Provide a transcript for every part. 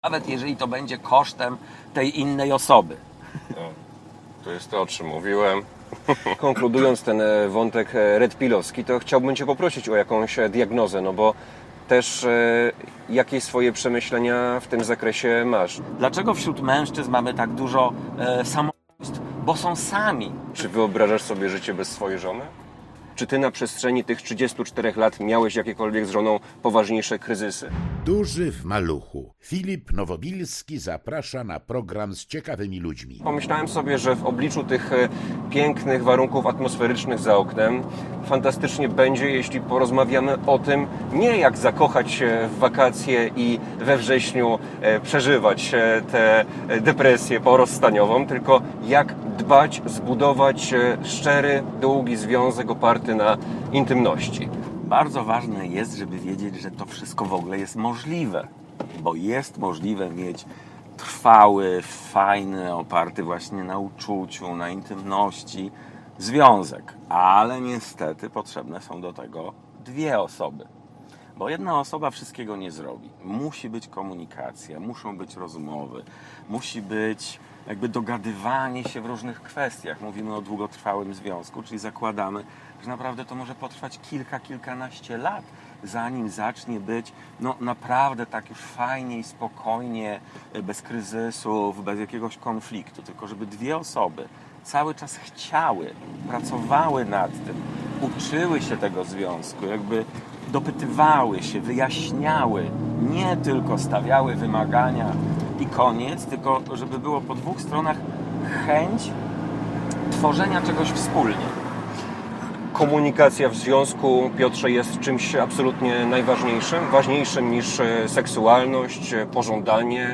nawet jeżeli to będzie kosztem tej innej osoby. No, to jest to, o czym mówiłem. Konkludując ten wątek redpillowski, to chciałbym Cię poprosić o jakąś diagnozę, no bo też jakieś swoje przemyślenia w tym zakresie masz. Dlaczego wśród mężczyzn mamy tak dużo samobójstw? Bo są sami. Czy wyobrażasz sobie życie bez swojej żony? Czy Ty na przestrzeni tych 34 lat miałeś jakiekolwiek z żoną poważniejsze kryzysy? Duży w maluchu. Filip Nowobilski zaprasza na program z ciekawymi ludźmi. Pomyślałem sobie, że w obliczu tych pięknych warunków atmosferycznych za oknem fantastycznie będzie, jeśli porozmawiamy o tym, nie jak zakochać się w wakacje i we wrześniu przeżywać tę depresję porozstaniową, tylko jak dbać, zbudować szczery, długi związek oparty na intymności. Bardzo ważne jest, żeby wiedzieć, że to wszystko w ogóle jest możliwe. Bo jest możliwe mieć trwały, fajny, oparty właśnie na uczuciu, na intymności związek. Ale niestety potrzebne są do tego dwie osoby. Bo jedna osoba wszystkiego nie zrobi. Musi być komunikacja, muszą być rozmowy, musi być jakby dogadywanie się w różnych kwestiach. Mówimy o długotrwałym związku, czyli zakładamy, że naprawdę to może potrwać kilkanaście lat, zanim zacznie być naprawdę tak już fajnie i spokojnie, bez kryzysów, bez jakiegoś konfliktu. Tylko żeby dwie osoby cały czas chciały, pracowały nad tym, uczyły się tego związku, jakby dopytywały się, wyjaśniały, nie tylko stawiały wymagania i koniec, tylko żeby było po dwóch stronach chęć tworzenia czegoś wspólnie. Komunikacja w związku, Piotrze, jest czymś absolutnie najważniejszym, ważniejszym niż seksualność, pożądanie.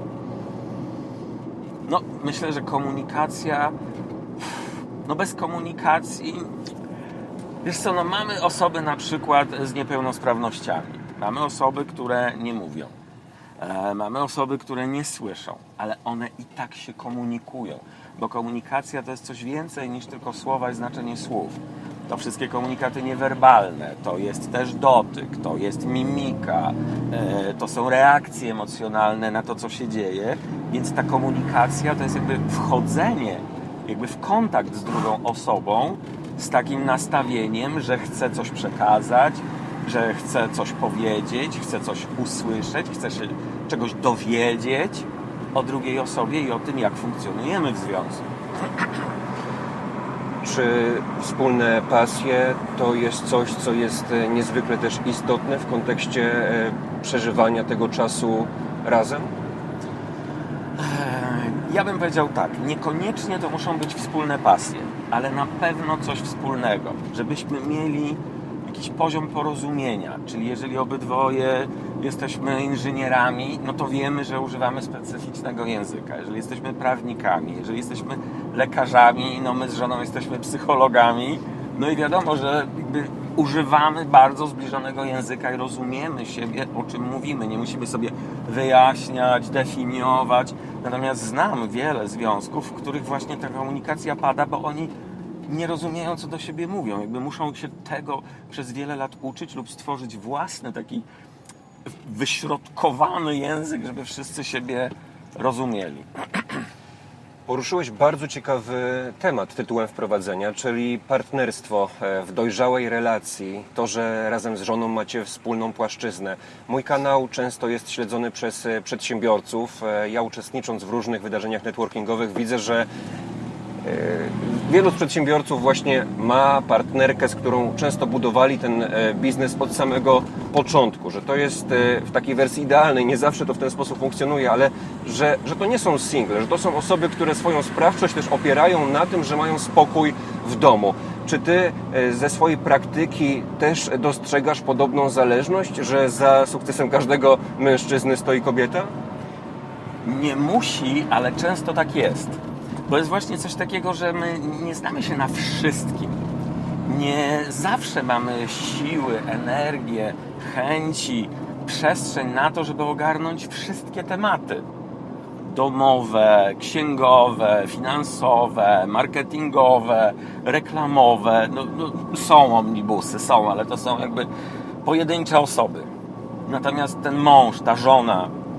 Myślę, że komunikacja, bez komunikacji, wiesz co, mamy osoby na przykład z niepełnosprawnościami, mamy osoby, które nie mówią, mamy osoby, które nie słyszą, ale one i tak się komunikują, bo komunikacja to jest coś więcej niż tylko słowa i znaczenie słów. To wszystkie komunikaty niewerbalne, to jest też dotyk, to jest mimika, to są reakcje emocjonalne na to, co się dzieje, więc ta komunikacja to jest jakby wchodzenie w kontakt z drugą osobą z takim nastawieniem, że chce coś przekazać, że chce coś powiedzieć, chce coś usłyszeć, chce się czegoś dowiedzieć o drugiej osobie i o tym, jak funkcjonujemy w związku. Czy wspólne pasje to jest coś, co jest niezwykle też istotne w kontekście przeżywania tego czasu razem? Ja bym powiedział tak, niekoniecznie to muszą być wspólne pasje, ale na pewno coś wspólnego, żebyśmy mieli jakiś poziom porozumienia, czyli jeżeli obydwoje jesteśmy inżynierami, to wiemy, że używamy specyficznego języka. Jeżeli jesteśmy prawnikami, jeżeli jesteśmy lekarzami, my z żoną jesteśmy psychologami, i wiadomo, że używamy bardzo zbliżonego języka i rozumiemy siebie, o czym mówimy. Nie musimy sobie wyjaśniać, definiować. Natomiast znam wiele związków, w których właśnie ta komunikacja pada, bo oni nie rozumieją, co do siebie mówią. Muszą się tego przez wiele lat uczyć lub stworzyć własny taki wyśrodkowany język, żeby wszyscy siebie rozumieli. Poruszyłeś bardzo ciekawy temat tytułem wprowadzenia, czyli partnerstwo w dojrzałej relacji, to, że razem z żoną macie wspólną płaszczyznę. Mój kanał często jest śledzony przez przedsiębiorców. Ja, uczestnicząc w różnych wydarzeniach networkingowych, widzę, że wielu z przedsiębiorców właśnie ma partnerkę, z którą często budowali ten biznes od samego początku, że to jest w takiej wersji idealnej, nie zawsze to w ten sposób funkcjonuje, ale że to nie są single, że to są osoby, które swoją sprawczość też opierają na tym, że mają spokój w domu. Czy Ty ze swojej praktyki też dostrzegasz podobną zależność, że za sukcesem każdego mężczyzny stoi kobieta? Nie musi, ale często tak jest. Bo jest właśnie coś takiego, że my nie znamy się na wszystkim. Nie zawsze mamy siły, energię, chęci, przestrzeń na to, żeby ogarnąć wszystkie tematy. Domowe, księgowe, finansowe, marketingowe, reklamowe. Są omnibusy, ale to są pojedyncze osoby. Natomiast ten mąż, ta żona,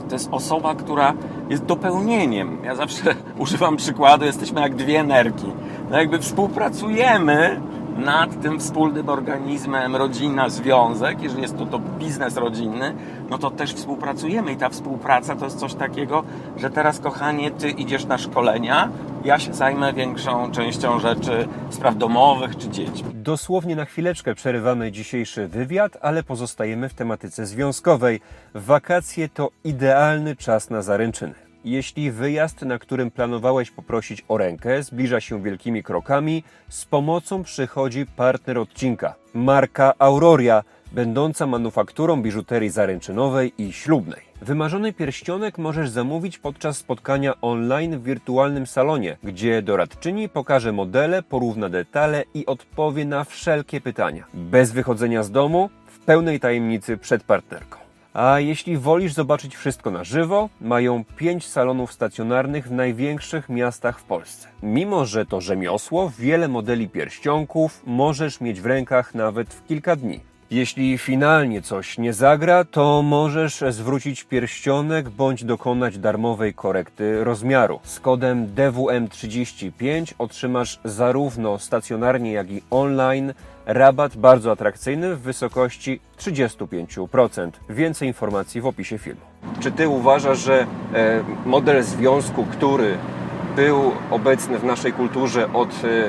To jest osoba, która jest dopełnieniem. Ja zawsze używam przykładu, jesteśmy jak dwie nerki. No jakby współpracujemy nad tym wspólnym organizmem, rodzina, związek. Jeżeli jest to biznes rodzinny, no to też współpracujemy i ta współpraca to jest coś takiego, że teraz, kochanie, ty idziesz na szkolenia, ja się zajmę większą częścią rzeczy, spraw domowych czy dziećmi. Dosłownie na chwileczkę przerywamy dzisiejszy wywiad, ale pozostajemy w tematyce związkowej. Wakacje to idealny czas na zaręczyny. Jeśli wyjazd, na którym planowałeś poprosić o rękę, zbliża się wielkimi krokami, z pomocą przychodzi partner odcinka. Marka Auroria, będąca manufakturą biżuterii zaręczynowej i ślubnej. Wymarzony pierścionek możesz zamówić podczas spotkania online w wirtualnym salonie, gdzie doradczyni pokaże modele, porówna detale i odpowie na wszelkie pytania. Bez wychodzenia z domu, w pełnej tajemnicy przed partnerką. A jeśli wolisz zobaczyć wszystko na żywo, mają 5 salonów stacjonarnych w największych miastach w Polsce. Mimo że to rzemiosło, wiele modeli pierścionków możesz mieć w rękach nawet w kilka dni. Jeśli finalnie coś nie zagra, to możesz zwrócić pierścionek bądź dokonać darmowej korekty rozmiaru. Z kodem DWM35 otrzymasz zarówno stacjonarnie, jak i online rabat bardzo atrakcyjny w wysokości 35%. Więcej informacji w opisie filmu. Czy ty uważasz, że model związku, który był obecny w naszej kulturze od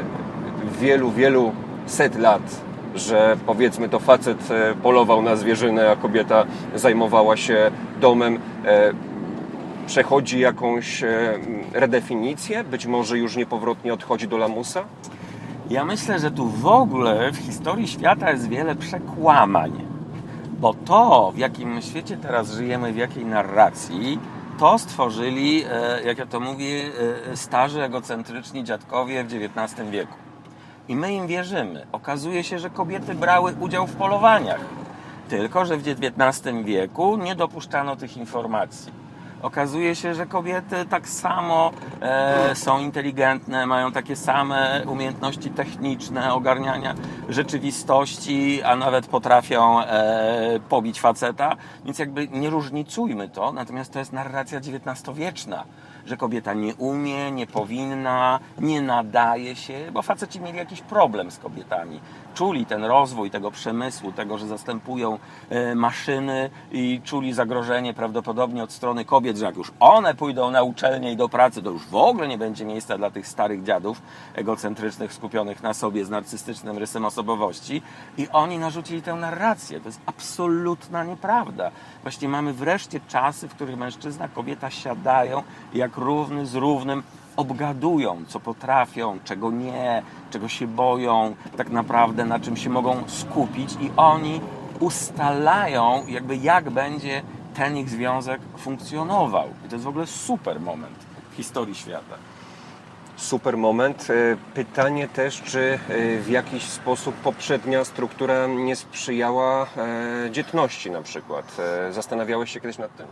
wielu set lat, że powiedzmy to facet polował na zwierzynę, a kobieta zajmowała się domem, przechodzi jakąś redefinicję? Być może już niepowrotnie odchodzi do lamusa? Ja myślę, że tu w ogóle w historii świata jest wiele przekłamań. Bo to, w jakim świecie teraz żyjemy, w jakiej narracji, to stworzyli, jak ja to mówię, starzy, egocentryczni dziadkowie w XIX wieku. I my im wierzymy. Okazuje się, że kobiety brały udział w polowaniach. Tylko że w XIX wieku nie dopuszczano tych informacji. Okazuje się, że kobiety tak samo są inteligentne, mają takie same umiejętności techniczne ogarniania rzeczywistości, a nawet potrafią pobić faceta. Więc jakby nie różnicujmy to, natomiast to jest narracja XIX-wieczna, że kobieta nie umie, nie powinna, nie nadaje się, bo faceci mieli jakiś problem z kobietami. Czuli ten rozwój tego przemysłu, tego, że zastępują maszyny i czuli zagrożenie prawdopodobnie od strony kobiet, że jak już one pójdą na uczelnię i do pracy, to już w ogóle nie będzie miejsca dla tych starych dziadów egocentrycznych, skupionych na sobie z narcystycznym rysem osobowości i oni narzucili tę narrację. To jest absolutna nieprawda. Właśnie mamy wreszcie czasy, w których mężczyzna, kobieta siadają jak równy z równym, obgadują, co potrafią, czego nie, czego się boją, tak naprawdę na czym się mogą skupić i oni ustalają jakby jak będzie ten ich związek funkcjonował. I to jest w ogóle super moment w historii świata. Super moment. Pytanie też, czy w jakiś sposób poprzednia struktura nie sprzyjała dzietności na przykład. Zastanawiałeś się kiedyś nad tym?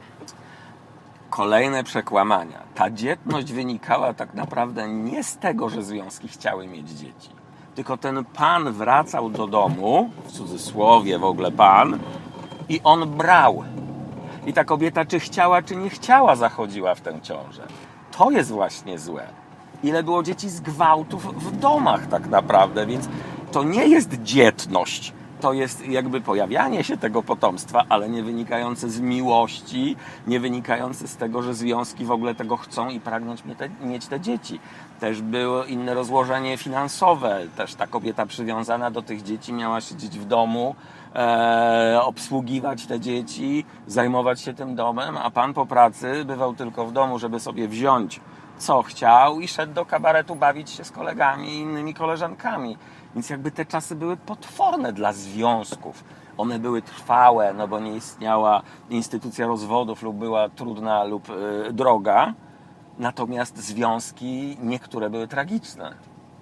Kolejne przekłamania. Ta dzietność wynikała tak naprawdę nie z tego, że związki chciały mieć dzieci. Tylko ten pan wracał do domu, w cudzysłowie w ogóle pan, i on brał. I ta kobieta czy chciała, czy nie chciała, zachodziła w tę ciążę. To jest właśnie złe. Ile było dzieci z gwałtów w domach tak naprawdę, więc to nie jest dzietność. To jest jakby pojawianie się tego potomstwa, ale nie wynikające z miłości, nie wynikające z tego, że związki w ogóle tego chcą i pragną mieć te dzieci. Też było inne rozłożenie finansowe. Też ta kobieta przywiązana do tych dzieci miała siedzieć w domu, obsługiwać te dzieci, zajmować się tym domem, a pan po pracy bywał tylko w domu, żeby sobie wziąć co chciał i szedł do kabaretu bawić się z kolegami i innymi koleżankami. Więc jakby te czasy były potworne dla związków. One były trwałe, no bo nie istniała instytucja rozwodów lub była trudna lub droga. Natomiast związki niektóre były tragiczne.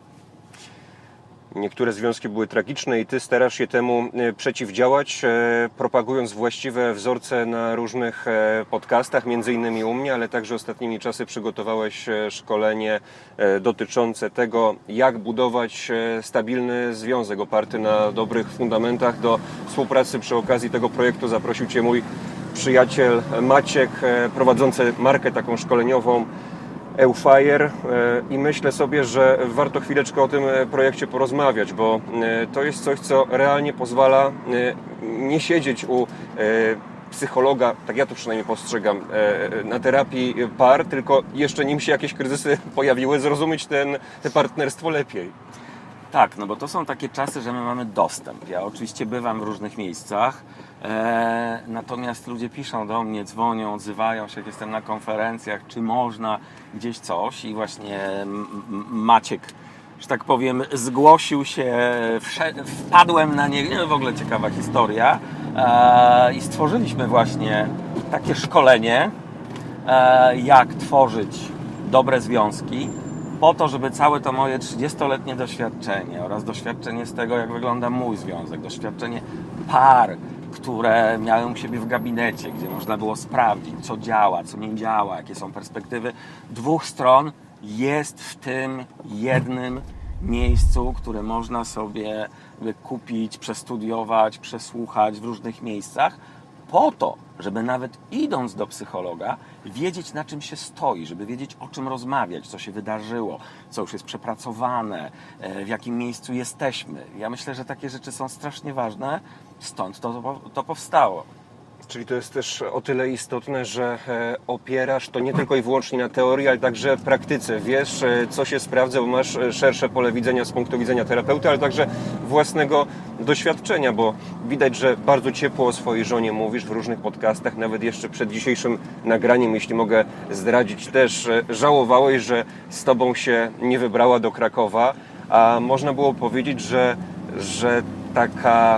Niektóre związki były tragiczne i ty starasz się temu przeciwdziałać, propagując właściwe wzorce na różnych podcastach, między innymi u mnie, ale także ostatnimi czasy przygotowałeś szkolenie dotyczące tego, jak budować stabilny związek oparty na dobrych fundamentach. Do współpracy przy okazji tego projektu zaprosił cię mój przyjaciel Maciek, prowadzący markę taką szkoleniową Eufire, i myślę sobie, że warto chwileczkę o tym projekcie porozmawiać, bo to jest coś, co realnie pozwala nie siedzieć u psychologa, tak ja to przynajmniej postrzegam, na terapii par, tylko jeszcze nim się jakieś kryzysy pojawiły, zrozumieć te partnerstwo lepiej. Tak, no bo to są takie czasy, że my mamy dostęp. Ja oczywiście bywam w różnych miejscach, natomiast ludzie piszą do mnie, dzwonią, odzywają się, jak jestem na konferencjach, czy można gdzieś coś, i właśnie Maciek, że tak powiem, zgłosił się, wpadłem na niego, w ogóle ciekawa historia, i stworzyliśmy właśnie takie szkolenie, jak tworzyć dobre związki, po to, żeby całe to moje 30-letnie doświadczenie oraz doświadczenie z tego, jak wygląda mój związek, doświadczenie par, które miałem u siebie w gabinecie, gdzie można było sprawdzić, co działa, co nie działa, jakie są perspektywy dwóch stron, jest w tym jednym miejscu, które można sobie kupić, przestudiować, przesłuchać w różnych miejscach, po to, żeby nawet idąc do psychologa, wiedzieć, na czym się stoi, żeby wiedzieć, o czym rozmawiać, co się wydarzyło, co już jest przepracowane, w jakim miejscu jesteśmy. Ja myślę, że takie rzeczy są strasznie ważne, stąd to powstało. Czyli to jest też o tyle istotne, że opierasz to nie tylko i wyłącznie na teorii, ale także praktyce. Wiesz, co się sprawdza, bo masz szersze pole widzenia z punktu widzenia terapeuty, ale także własnego doświadczenia, bo widać, że bardzo ciepło o swojej żonie mówisz w różnych podcastach, nawet jeszcze przed dzisiejszym nagraniem, jeśli mogę zdradzić, też żałowałeś, że z tobą się nie wybrała do Krakowa, a można było powiedzieć, że taka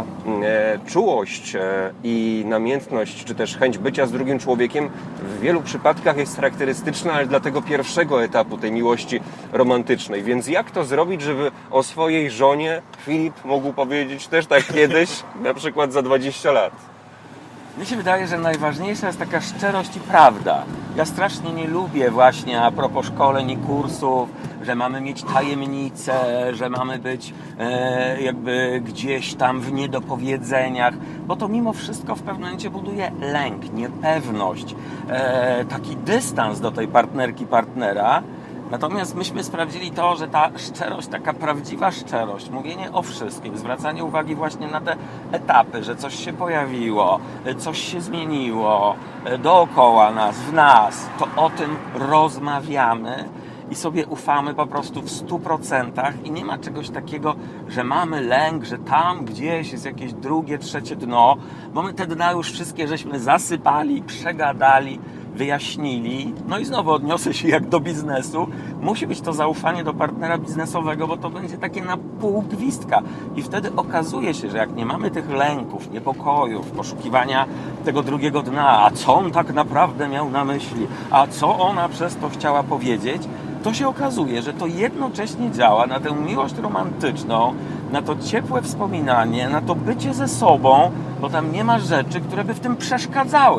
czułość i namiętność, czy też chęć bycia z drugim człowiekiem w wielu przypadkach jest charakterystyczna, ale dla tego pierwszego etapu tej miłości romantycznej. Więc jak to zrobić, żeby o swojej żonie Filip mógł powiedzieć też tak kiedyś, na przykład za 20 lat? Mnie się wydaje, że najważniejsza jest taka szczerość i prawda. Ja strasznie nie lubię właśnie a propos szkoleń i kursów, że mamy mieć tajemnice, że mamy być jakby gdzieś tam w niedopowiedzeniach, bo to mimo wszystko w pewnym momencie buduje lęk, niepewność, taki dystans do tej partnerki, partnera. Natomiast myśmy sprawdzili to, że ta szczerość, taka prawdziwa szczerość, mówienie o wszystkim, zwracanie uwagi właśnie na te etapy, że coś się pojawiło, coś się zmieniło dookoła nas, w nas, to o tym rozmawiamy i sobie ufamy po prostu w 100% i nie ma czegoś takiego, że mamy lęk, że tam gdzieś jest jakieś drugie, trzecie dno, bo my te dna już wszystkie żeśmy zasypali, przegadali, wyjaśnili. No i znowu odniosę się jak do biznesu. Musi być to zaufanie do partnera biznesowego, bo to będzie takie na pół gwizdka. I wtedy okazuje się, że jak nie mamy tych lęków, niepokojów, poszukiwania tego drugiego dna, a co on tak naprawdę miał na myśli, a co ona przez to chciała powiedzieć, to się okazuje, że to jednocześnie działa na tę miłość romantyczną, na to ciepłe wspominanie, na to bycie ze sobą, bo tam nie ma rzeczy, które by w tym przeszkadzały.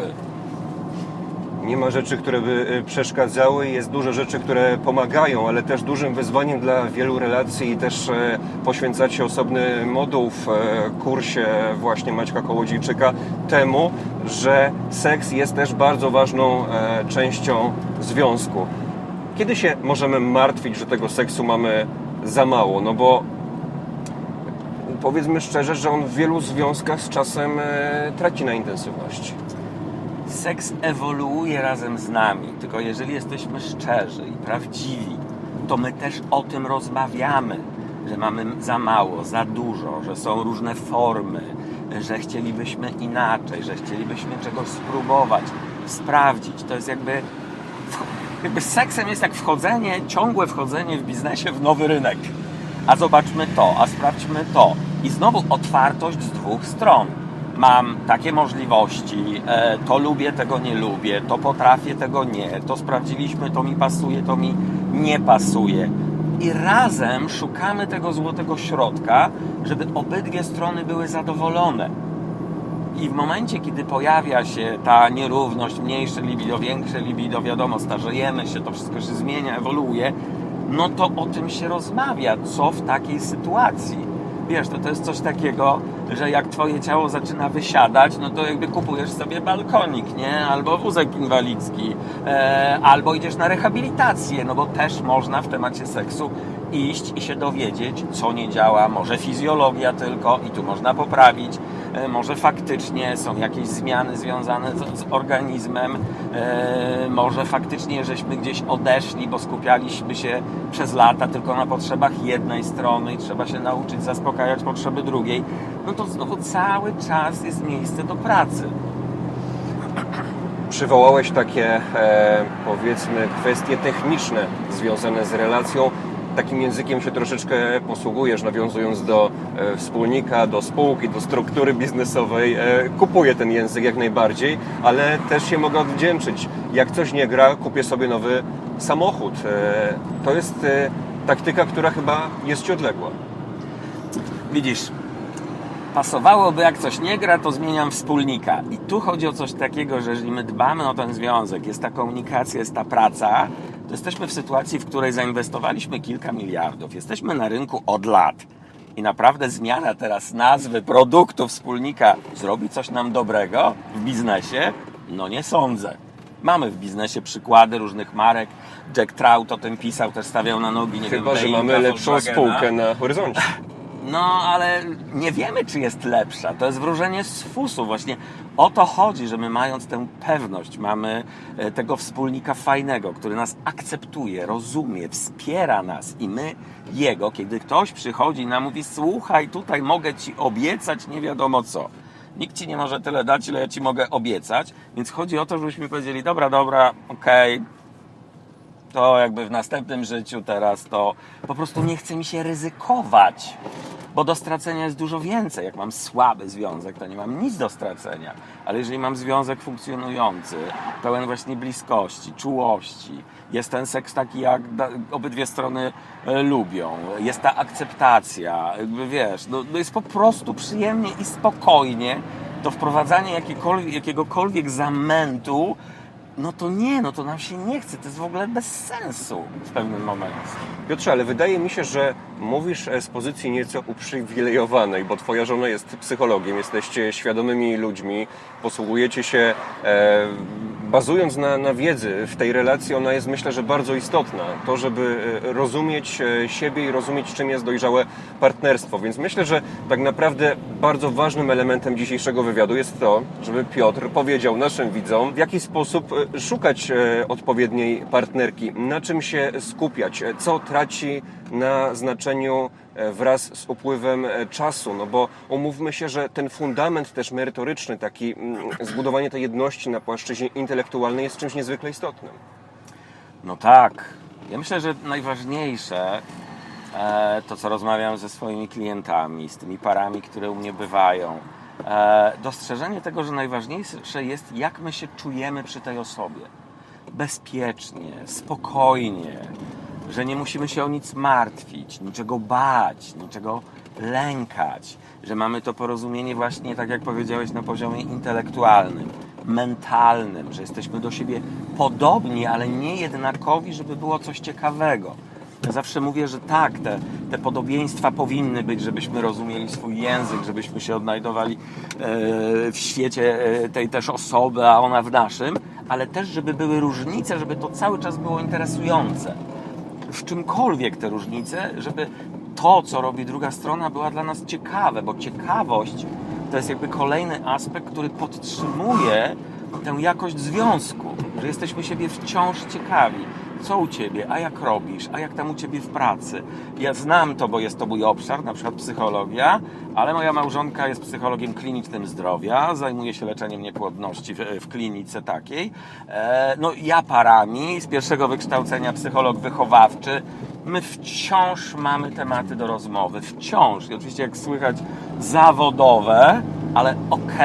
Nie ma rzeczy, które by przeszkadzały, jest dużo rzeczy, które pomagają, ale też dużym wyzwaniem dla wielu relacji i też poświęcacie osobny moduł w kursie właśnie Maćka Kołodziejczyka temu, że seks jest też bardzo ważną częścią związku. Kiedy się możemy martwić, że tego seksu mamy za mało? No bo powiedzmy szczerze, że on w wielu związkach z czasem traci na intensywności. Seks ewoluuje razem z nami, tylko jeżeli jesteśmy szczerzy i prawdziwi, to my też o tym rozmawiamy, że mamy za mało, za dużo, że są różne formy, że chcielibyśmy inaczej, że chcielibyśmy czegoś spróbować, sprawdzić. To jest jakby z seksem jest jak ciągłe wchodzenie w biznesie w nowy rynek. A zobaczmy to, a sprawdźmy to. I znowu otwartość z dwóch stron. Mam takie możliwości, to lubię, tego nie lubię, to potrafię, tego nie, to sprawdziliśmy, to mi pasuje, to mi nie pasuje. I razem szukamy tego złotego środka, żeby obydwie strony były zadowolone. I w momencie, kiedy pojawia się ta nierówność, mniejsze libido, większe libido, wiadomo, starzejemy się, to wszystko się zmienia, ewoluuje, no to o tym się rozmawia, co w takiej sytuacji. Wiesz, to jest coś takiego, że jak twoje ciało zaczyna wysiadać, no to jakby kupujesz sobie balkonik, nie? Albo wózek inwalidzki, albo idziesz na rehabilitację, no bo też można w temacie seksu iść i się dowiedzieć, co nie działa, może fizjologia tylko i tu można poprawić, może faktycznie są jakieś zmiany związane z organizmem, może faktycznie żeśmy gdzieś odeszli, bo skupialiśmy się przez lata tylko na potrzebach jednej strony i trzeba się nauczyć zaspokajać potrzeby drugiej, no to znowu cały czas jest miejsce do pracy. Przywołałeś takie, powiedzmy, kwestie techniczne związane z relacją. Takim językiem się troszeczkę posługujesz, nawiązując do wspólnika, do spółki, do struktury biznesowej. Kupuję ten język jak najbardziej, ale też się mogę odwdzięczyć. Jak coś nie gra, kupię sobie nowy samochód. To jest taktyka, która chyba jest Ci odległa. Widzisz, pasowałoby, jak coś nie gra, to zmieniam wspólnika. I tu chodzi o coś takiego, że jeżeli my dbamy o ten związek, jest ta komunikacja, jest ta praca, to jesteśmy w sytuacji, w której zainwestowaliśmy kilka miliardów. Jesteśmy na rynku od lat. I naprawdę zmiana teraz nazwy produktu wspólnika zrobi coś nam dobrego w biznesie? No nie sądzę. Mamy w biznesie przykłady różnych marek. Jack Trout o tym pisał, też stawiał na nogi. Chyba, że mamy lepszą spółkę na horyzoncie. No, ale nie wiemy, czy jest lepsza. To jest wróżenie z fusu. Właśnie o to chodzi, że my mając tę pewność, mamy tego wspólnika fajnego, który nas akceptuje, rozumie, wspiera nas i my jego, kiedy ktoś przychodzi i nam mówi: słuchaj, tutaj mogę Ci obiecać nie wiadomo co. Nikt Ci nie może tyle dać, ile ja Ci mogę obiecać. Więc chodzi o to, żebyśmy powiedzieli: dobra, okej. To jakby w następnym życiu teraz to po prostu nie chce mi się ryzykować, bo do stracenia jest dużo więcej. Jak mam słaby związek, to nie mam nic do stracenia, ale jeżeli mam związek funkcjonujący, pełen właśnie bliskości, czułości, jest ten seks taki, jak obydwie strony lubią, jest ta akceptacja, jakby wiesz, no jest po prostu przyjemnie i spokojnie, to wprowadzanie jakiegokolwiek zamętu, no to nam się nie chce, to jest w ogóle bez sensu w pewnym momencie. Piotrze, ale wydaje mi się, że mówisz z pozycji nieco uprzywilejowanej, bo Twoja żona jest psychologiem, jesteście świadomymi ludźmi, posługujecie się, bazując na wiedzy w tej relacji, ona jest, myślę, że bardzo istotna. To, żeby rozumieć siebie i rozumieć, czym jest dojrzałe partnerstwo. Więc myślę, że tak naprawdę bardzo ważnym elementem dzisiejszego wywiadu jest to, żeby Piotr powiedział naszym widzom, w jaki sposób szukać odpowiedniej partnerki, na czym się skupiać, co traci na znaczeniu wraz z upływem czasu, no bo umówmy się, że ten fundament też merytoryczny, taki zbudowanie tej jedności na płaszczyźnie intelektualnej jest czymś niezwykle istotnym. No tak. Ja myślę, że najważniejsze to, co rozmawiam ze swoimi klientami, z tymi parami, które u mnie bywają, dostrzeżenie tego, że najważniejsze jest, jak my się czujemy przy tej osobie. Bezpiecznie, spokojnie, że nie musimy się o nic martwić, niczego bać, niczego lękać, że mamy to porozumienie właśnie, tak jak powiedziałeś, na poziomie intelektualnym, mentalnym, że jesteśmy do siebie podobni, ale nie jednakowi, żeby było coś ciekawego. Ja zawsze mówię, że tak, te podobieństwa powinny być, żebyśmy rozumieli swój język, żebyśmy się odnajdowali w świecie tej też osoby, a ona w naszym, ale też, żeby były różnice, żeby to cały czas było interesujące. W czymkolwiek te różnice, żeby to, co robi druga strona, była dla nas ciekawe, bo ciekawość to jest jakby kolejny aspekt, który podtrzymuje tę jakość związku, że jesteśmy siebie wciąż ciekawi. Co u Ciebie, a jak robisz, a jak tam u Ciebie w pracy. Ja znam to, bo jest to mój obszar, na przykład psychologia, ale moja małżonka jest psychologiem klinicznym zdrowia, zajmuje się leczeniem niepłodności w klinice takiej. No ja parami, z pierwszego wykształcenia psycholog wychowawczy, my wciąż mamy tematy do rozmowy, wciąż. I oczywiście jak słychać zawodowe, ale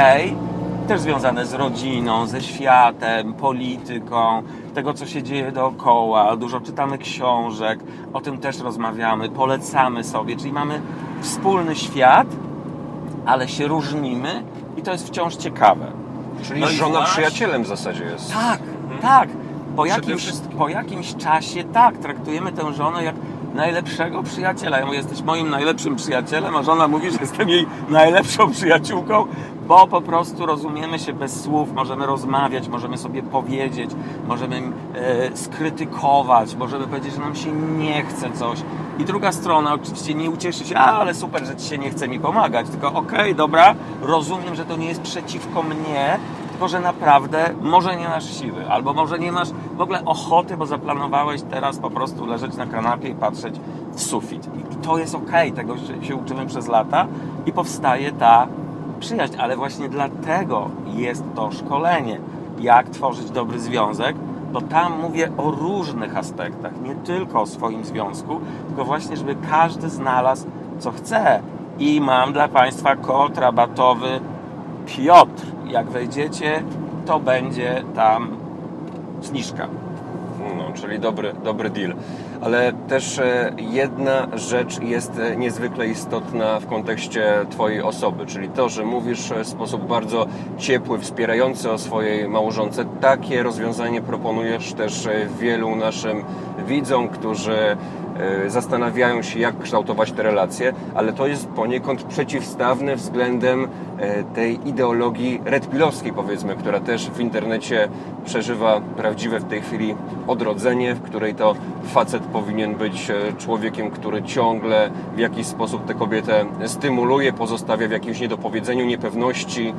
też związane z rodziną, ze światem, polityką, tego, co się dzieje dookoła. Dużo czytamy książek, o tym też rozmawiamy, polecamy sobie, czyli mamy wspólny świat, ale się różnimy i to jest wciąż ciekawe. Czyli żona przyjacielem w zasadzie jest. Tak. Po jakimś czasie traktujemy tę żonę jak najlepszego przyjaciela. Ja mówię, jesteś moim najlepszym przyjacielem, a żona mówi, że jestem jej najlepszą przyjaciółką, bo po prostu rozumiemy się bez słów, możemy rozmawiać, możemy sobie powiedzieć, możemy skrytykować, możemy powiedzieć, że nam się nie chce coś. I druga strona oczywiście nie ucieszy się, ale super, że ci się nie chce mi pomagać, tylko okej, dobra, rozumiem, że to nie jest przeciwko mnie, tylko że naprawdę może nie masz siły, albo może nie masz w ogóle ochoty, bo zaplanowałeś teraz po prostu leżeć na kanapie i patrzeć w sufit. I to jest okej, tego się uczymy przez lata i powstaje ta przyjaźń, ale właśnie dlatego jest to szkolenie, jak tworzyć dobry związek, bo tam mówię o różnych aspektach, nie tylko o swoim związku, tylko właśnie, żeby każdy znalazł, co chce. I mam dla Państwa kod rabatowy Piotr. Jak wejdziecie, to będzie tam zniżka. No, czyli dobry deal. Ale też jedna rzecz jest niezwykle istotna w kontekście Twojej osoby, czyli to, że mówisz w sposób bardzo ciepły, wspierający o swojej małżonce. Takie rozwiązanie proponujesz też wielu naszym widzom, którzy zastanawiają się, jak kształtować te relacje, ale to jest poniekąd przeciwstawne względem tej ideologii redpillowskiej, powiedzmy, która też w internecie przeżywa prawdziwe w tej chwili odrodzenie, w której to facet powinien być człowiekiem, który ciągle w jakiś sposób tę kobietę stymuluje, pozostawia w jakimś niedopowiedzeniu, niepewności.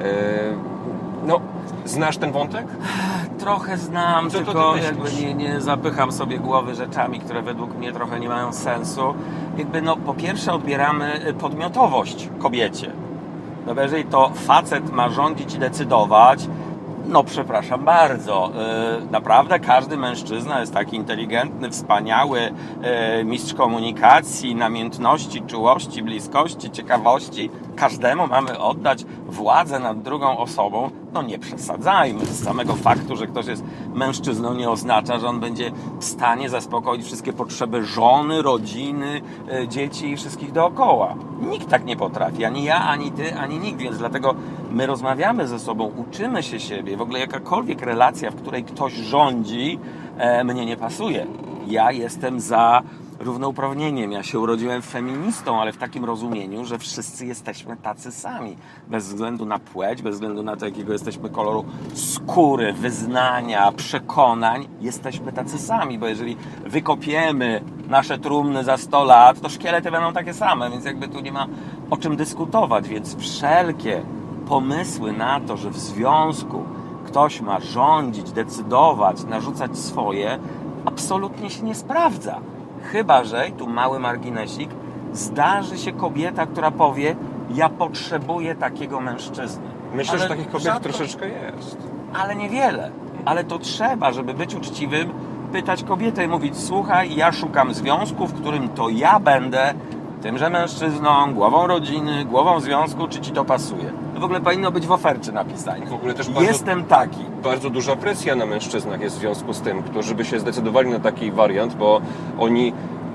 No, znasz ten wątek? Trochę znam, Co tylko jakby nie zapycham sobie głowy rzeczami, które według mnie trochę nie mają sensu. Jakby po pierwsze odbieramy podmiotowość kobiecie. No, jeżeli to facet ma rządzić i decydować, no przepraszam bardzo, naprawdę każdy mężczyzna jest taki inteligentny, wspaniały, mistrz komunikacji, namiętności, czułości, bliskości, ciekawości. Każdemu mamy oddać władzę nad drugą osobą. No nie przesadzajmy. Z samego faktu, że ktoś jest mężczyzną, nie oznacza, że on będzie w stanie zaspokoić wszystkie potrzeby żony, rodziny, dzieci i wszystkich dookoła. Nikt tak nie potrafi. Ani ja, ani ty, ani nikt. Więc dlatego my rozmawiamy ze sobą, uczymy się siebie. W ogóle jakakolwiek relacja, w której ktoś rządzi, mnie nie pasuje. Ja jestem za równouprawnieniem. Ja się urodziłem feministą, ale w takim rozumieniu, że wszyscy jesteśmy tacy sami. Bez względu na płeć, bez względu na to, jakiego jesteśmy koloru skóry, wyznania, przekonań, jesteśmy tacy sami, bo jeżeli wykopiemy nasze trumny za 100 lat, to szkielety będą takie same, więc jakby tu nie ma o czym dyskutować, więc wszelkie pomysły na to, że w związku ktoś ma rządzić, decydować, narzucać swoje, absolutnie się nie sprawdza. Chyba że, i tu mały marginesik, zdarzy się kobieta, która powie: ja potrzebuję takiego mężczyzny. Myślę, że takich kobiet troszeczkę jest. Ale niewiele. Ale to trzeba, żeby być uczciwym, pytać kobietę i mówić: słuchaj, ja szukam związku, w którym to ja będę tymże mężczyzną, głową rodziny, głową związku, czy ci to pasuje. To w ogóle powinno być w ofercie napisane. W ogóle też jestem taki. Bardzo duża presja na mężczyznach jest w związku z tym, którzy by się zdecydowali na taki wariant, bo oni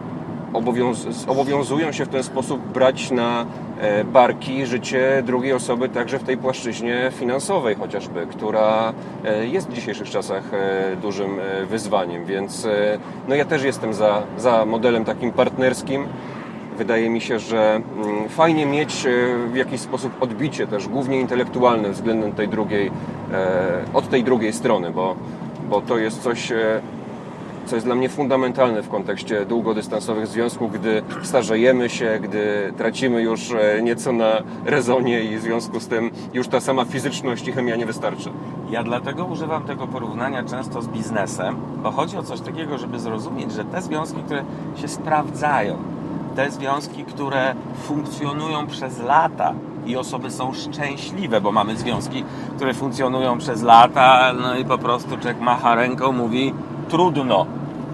obowiązują się w ten sposób brać na barki życie drugiej osoby także w tej płaszczyźnie finansowej chociażby, która jest w dzisiejszych czasach dużym wyzwaniem, więc no ja też jestem za modelem takim partnerskim. Wydaje mi się, że fajnie mieć w jakiś sposób odbicie też, głównie intelektualne względem tej drugiej, od tej drugiej strony, bo to jest coś, co jest dla mnie fundamentalne w kontekście długodystansowych związków, gdy starzejemy się, gdy tracimy już nieco na rezonie i w związku z tym już ta sama fizyczność i chemia nie wystarczy. Ja dlatego używam tego porównania często z biznesem, bo chodzi o coś takiego, żeby zrozumieć, że te związki, które się sprawdzają, te związki, które funkcjonują przez lata i osoby są szczęśliwe, bo mamy związki, które funkcjonują przez lata, no i po prostu człowiek macha ręką, mówi: trudno.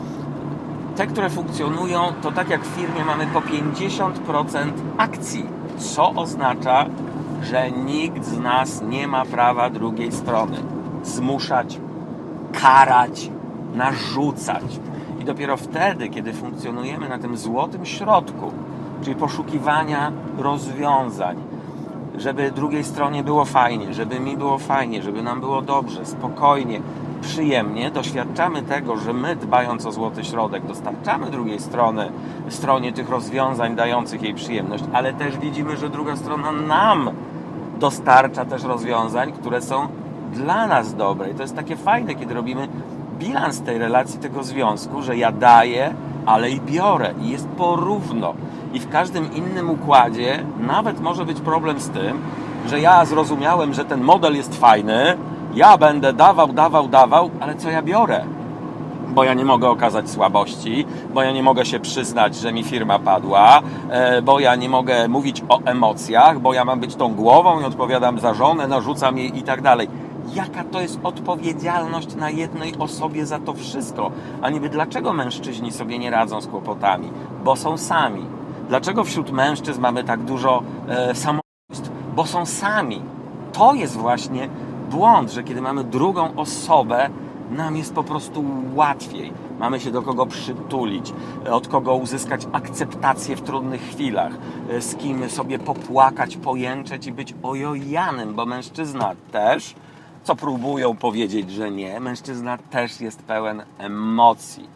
Te, które funkcjonują, to tak jak w firmie mamy po 50% akcji, co oznacza, że nikt z nas nie ma prawa drugiej strony zmuszać, karać, narzucać. I dopiero wtedy, kiedy funkcjonujemy na tym złotym środku, czyli poszukiwania rozwiązań, żeby drugiej stronie było fajnie, żeby mi było fajnie, żeby nam było dobrze, spokojnie, przyjemnie, doświadczamy tego, że my, dbając o złoty środek, dostarczamy drugiej stronie tych rozwiązań dających jej przyjemność, ale też widzimy, że druga strona nam dostarcza też rozwiązań, które są dla nas dobre. I to jest takie fajne, kiedy robimy bilans tej relacji, tego związku, że ja daję, ale i biorę. I jest porówno. I w każdym innym układzie nawet może być problem z tym, że ja zrozumiałem, że ten model jest fajny, ja będę dawał, ale co ja biorę? Bo ja nie mogę okazać słabości, bo ja nie mogę się przyznać, że mi firma padła, bo ja nie mogę mówić o emocjach, bo ja mam być tą głową i odpowiadam za żonę, narzucam jej i tak dalej. Jaka to jest odpowiedzialność na jednej osobie za to wszystko? A niby dlaczego mężczyźni sobie nie radzą z kłopotami? Bo są sami. Dlaczego wśród mężczyzn mamy tak dużo samobójstw? Bo są sami. To jest właśnie błąd, że kiedy mamy drugą osobę, nam jest po prostu łatwiej. Mamy się do kogo przytulić, od kogo uzyskać akceptację w trudnych chwilach, z kim sobie popłakać, pojęczeć i być ojojanym, bo mężczyzna też, co próbują powiedzieć, że nie, mężczyzna też jest pełen emocji,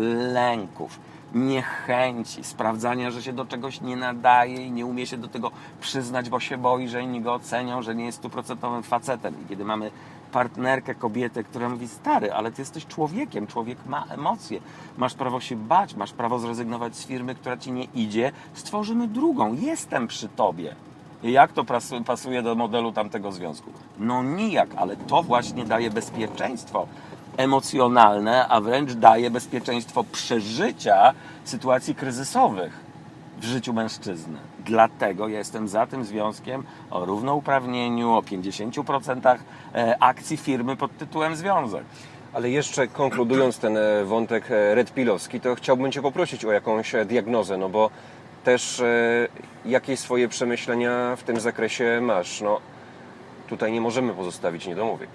lęków, niechęci, sprawdzania, że się do czegoś nie nadaje i nie umie się do tego przyznać, bo się boi, że inni go ocenią, że nie jest 100% facetem. I kiedy mamy partnerkę, kobietę, która mówi: stary, ale ty jesteś człowiekiem, człowiek ma emocje, masz prawo się bać, masz prawo zrezygnować z firmy, która ci nie idzie, stworzymy drugą, jestem przy tobie. I jak to pasuje do modelu tamtego związku? No nijak, ale to właśnie daje bezpieczeństwo emocjonalne, a wręcz daje bezpieczeństwo przeżycia sytuacji kryzysowych w życiu mężczyzny. Dlatego ja jestem za tym związkiem o równouprawnieniu, o 50% akcji firmy pod tytułem związek. Ale jeszcze konkludując ten wątek redpillowski, to chciałbym Cię poprosić o jakąś diagnozę, no bo też jakieś swoje przemyślenia w tym zakresie masz. No, tutaj nie możemy pozostawić niedomówień.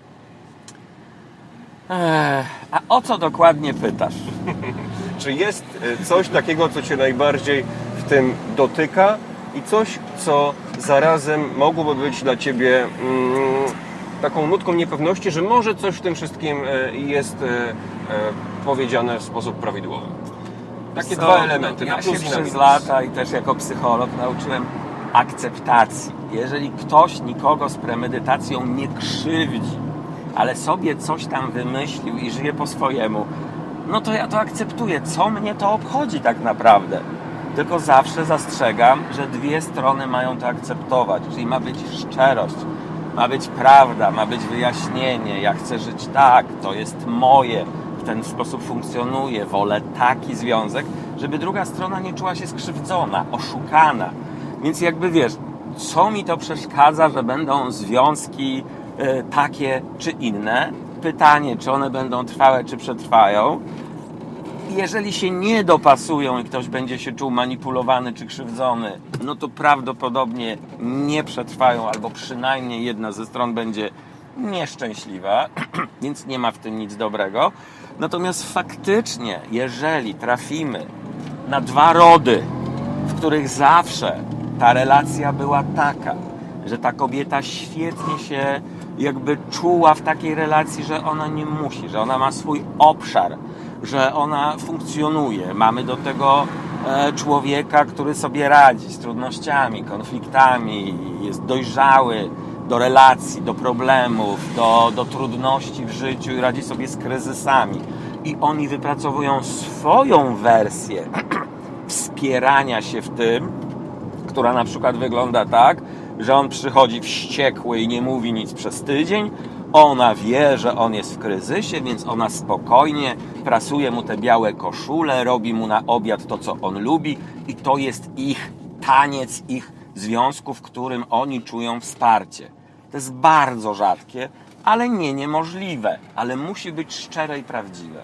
A o co dokładnie pytasz? Czy jest coś takiego, co Cię najbardziej w tym dotyka i coś, co zarazem mogłoby być dla Ciebie taką nutką niepewności, że może coś w tym wszystkim jest powiedziane w sposób prawidłowy? Takie dwa elementy. Ja się przez lata i też jako psycholog nauczyłem akceptacji. Jeżeli ktoś nikogo z premedytacją nie krzywdzi, ale sobie coś tam wymyślił i żyje po swojemu, no to ja to akceptuję. Co mnie to obchodzi tak naprawdę? Tylko zawsze zastrzegam, że dwie strony mają to akceptować. Czyli ma być szczerość, ma być prawda, ma być wyjaśnienie. Ja chcę żyć tak, to jest moje, w ten sposób funkcjonuje. Wolę taki związek, żeby druga strona nie czuła się skrzywdzona, oszukana. Więc jakby wiesz, co mi to przeszkadza, że będą związki takie czy inne? Pytanie, czy one będą trwałe, czy przetrwają. Jeżeli się nie dopasują i ktoś będzie się czuł manipulowany czy krzywdzony, no to prawdopodobnie nie przetrwają, albo przynajmniej jedna ze stron będzie nieszczęśliwa, więc nie ma w tym nic dobrego. Natomiast faktycznie, jeżeli trafimy na dwa rody, w których zawsze ta relacja była taka, że ta kobieta świetnie się jakby czuła w takiej relacji, że ona nie musi, że ona ma swój obszar, że ona funkcjonuje. Mamy do tego człowieka, który sobie radzi z trudnościami, konfliktami, jest dojrzały do relacji, do problemów, do trudności w życiu i radzi sobie z kryzysami. I oni wypracowują swoją wersję wspierania się w tym, która na przykład wygląda tak, że on przychodzi wściekły i nie mówi nic przez tydzień, ona wie, że on jest w kryzysie, więc ona spokojnie prasuje mu te białe koszule, robi mu na obiad to, co on lubi i to jest ich taniec, ich związku, w którym oni czują wsparcie. To jest bardzo rzadkie, ale nie niemożliwe, ale musi być szczere i prawdziwe.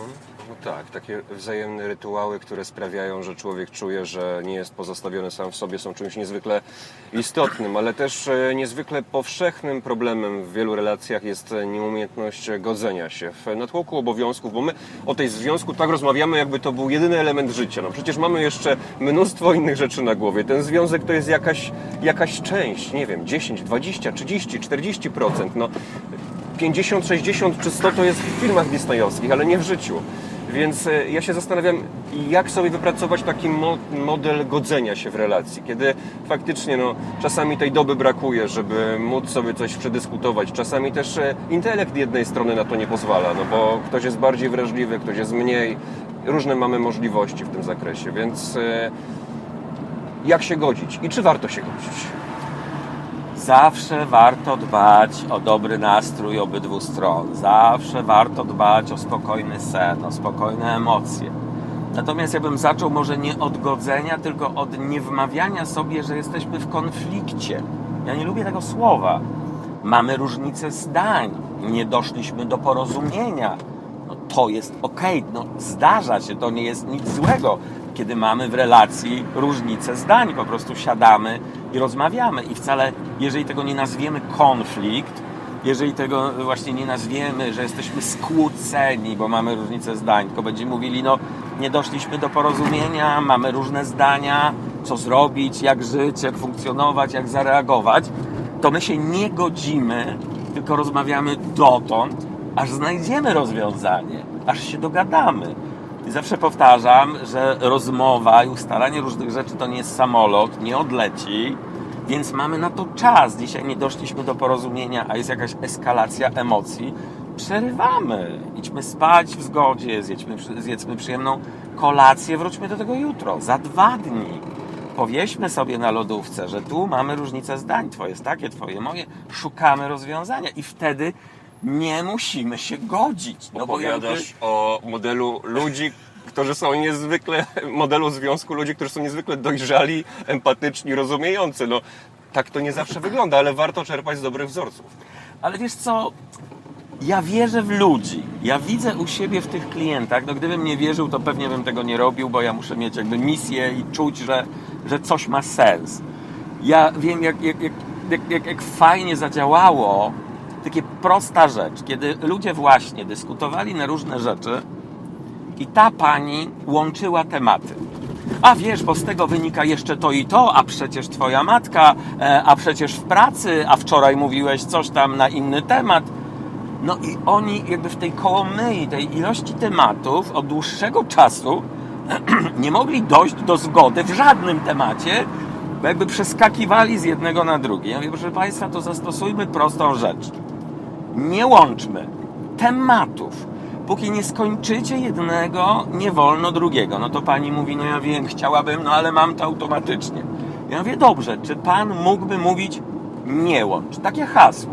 No tak, takie wzajemne rytuały, które sprawiają, że człowiek czuje, że nie jest pozostawiony sam w sobie, są czymś niezwykle istotnym, ale też niezwykle powszechnym problemem w wielu relacjach jest nieumiejętność godzenia się w natłoku obowiązków, bo my o tej związku tak rozmawiamy, jakby to był jedyny element życia. No przecież mamy jeszcze mnóstwo innych rzeczy na głowie. Ten związek to jest jakaś część, nie wiem, 10, 20, 30, 40%. No, 50, 60 czy 100 to jest w filmach disneyowskich, ale nie w życiu. Więc ja się zastanawiam, jak sobie wypracować taki model godzenia się w relacji, kiedy faktycznie czasami tej doby brakuje, żeby móc sobie coś przedyskutować. Czasami też intelekt jednej strony na to nie pozwala, bo ktoś jest bardziej wrażliwy, ktoś jest mniej. Różne mamy możliwości w tym zakresie, więc jak się godzić i czy warto się godzić? Zawsze warto dbać o dobry nastrój obydwu stron. Zawsze warto dbać o spokojny sen, o spokojne emocje. Natomiast ja bym zaczął może nie od godzenia, tylko od niewmawiania sobie, że jesteśmy w konflikcie. Ja nie lubię tego słowa. Mamy różnice zdań. Nie doszliśmy do porozumienia. To jest okej. Zdarza się, to nie jest nic złego, kiedy mamy w relacji różnice zdań. Po prostu siadamy i rozmawiamy. I wcale, jeżeli tego nie nazwiemy konflikt, jeżeli tego właśnie nie nazwiemy, że jesteśmy skłóceni, bo mamy różnice zdań, tylko będziemy mówili, nie doszliśmy do porozumienia, mamy różne zdania, co zrobić, jak żyć, jak funkcjonować, jak zareagować, to my się nie godzimy, tylko rozmawiamy dotąd, aż znajdziemy rozwiązanie, aż się dogadamy. I zawsze powtarzam, że rozmowa i ustalanie różnych rzeczy to nie jest samolot, nie odleci, więc mamy na to czas. Dzisiaj nie doszliśmy do porozumienia, a jest jakaś eskalacja emocji. Przerywamy. Idźmy spać w zgodzie, zjedzmy przyjemną kolację, wróćmy do tego jutro, za 2 dni. Powieśmy sobie na lodówce, że tu mamy różnice zdań. Twoje jest takie, twoje moje. Szukamy rozwiązania i wtedy nie musimy się godzić. Opowiadasz o modelu ludzi, którzy są niezwykle, modelu związku ludzi, którzy są niezwykle dojrzali, empatyczni, rozumiejący. Tak to nie zawsze wygląda, ale warto czerpać z dobrych wzorców. Ale wiesz co, ja wierzę w ludzi. Ja widzę u siebie w tych klientach, gdybym nie wierzył, to pewnie bym tego nie robił, bo ja muszę mieć jakby misję i czuć, że coś ma sens. Ja wiem, jak fajnie zadziałało takie prosta rzecz, kiedy ludzie właśnie dyskutowali na różne rzeczy i ta pani łączyła tematy. A wiesz, bo z tego wynika jeszcze to i to, a przecież twoja matka, a przecież w pracy, a wczoraj mówiłeś coś tam na inny temat. I oni jakby w tej kołomyi, tej ilości tematów od dłuższego czasu nie mogli dojść do zgody w żadnym temacie, bo jakby przeskakiwali z jednego na drugi. Ja mówię, proszę Państwa, to zastosujmy prostą rzecz. Nie łączmy tematów. Póki nie skończycie jednego, nie wolno drugiego. To pani mówi, ja wiem, chciałabym, ale mam to automatycznie. Ja mówię, dobrze, czy pan mógłby mówić nie łącz? Takie hasło.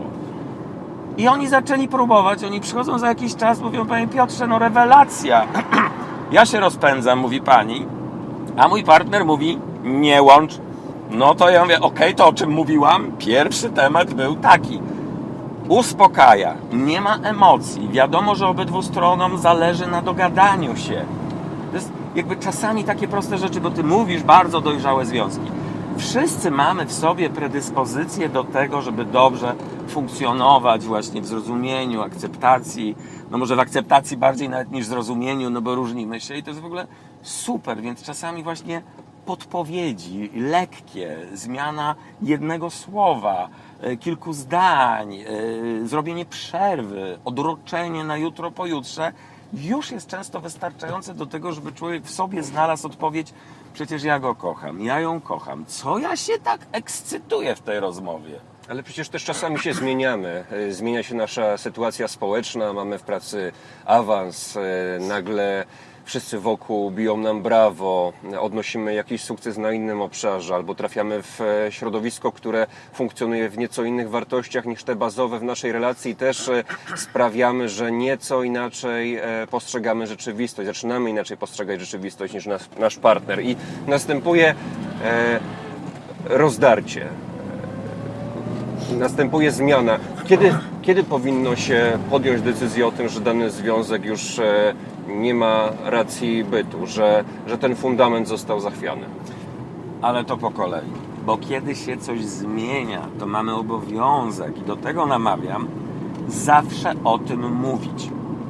I oni zaczęli próbować, oni przychodzą za jakiś czas, mówią, panie Piotrze, rewelacja. Ja się rozpędzam, mówi pani, a mój partner mówi, nie łącz. To ja mówię, okej, to o czym mówiłam? Pierwszy temat był taki. Uspokaja, nie ma emocji. Wiadomo, że obydwu stronom zależy na dogadaniu się. To jest jakby czasami takie proste rzeczy, bo ty mówisz bardzo dojrzałe związki. Wszyscy mamy w sobie predyspozycję do tego, żeby dobrze funkcjonować właśnie w zrozumieniu, akceptacji. Może w akceptacji bardziej nawet niż w zrozumieniu, bo różnimy się i to jest w ogóle super, więc czasami właśnie podpowiedzi, lekkie, zmiana jednego słowa, kilku zdań, zrobienie przerwy, odroczenie na jutro, pojutrze już jest często wystarczające do tego, żeby człowiek w sobie znalazł odpowiedź, przecież ja go kocham, ja ją kocham. Co ja się tak ekscytuję w tej rozmowie? Ale przecież też czasami się zmieniamy. Zmienia się nasza sytuacja społeczna, mamy w pracy awans, nagle wszyscy wokół biją nam brawo, odnosimy jakiś sukces na innym obszarze albo trafiamy w środowisko, które funkcjonuje w nieco innych wartościach niż te bazowe w naszej relacji i też sprawiamy, że nieco inaczej postrzegamy rzeczywistość, zaczynamy inaczej postrzegać rzeczywistość niż nasz partner i następuje rozdarcie. Następuje zmiana. Kiedy powinno się podjąć decyzję o tym, że dany związek już nie ma racji bytu, że ten fundament został zachwiany? Ale to po kolei. Bo kiedy się coś zmienia, to mamy obowiązek i do tego namawiam, zawsze o tym mówić.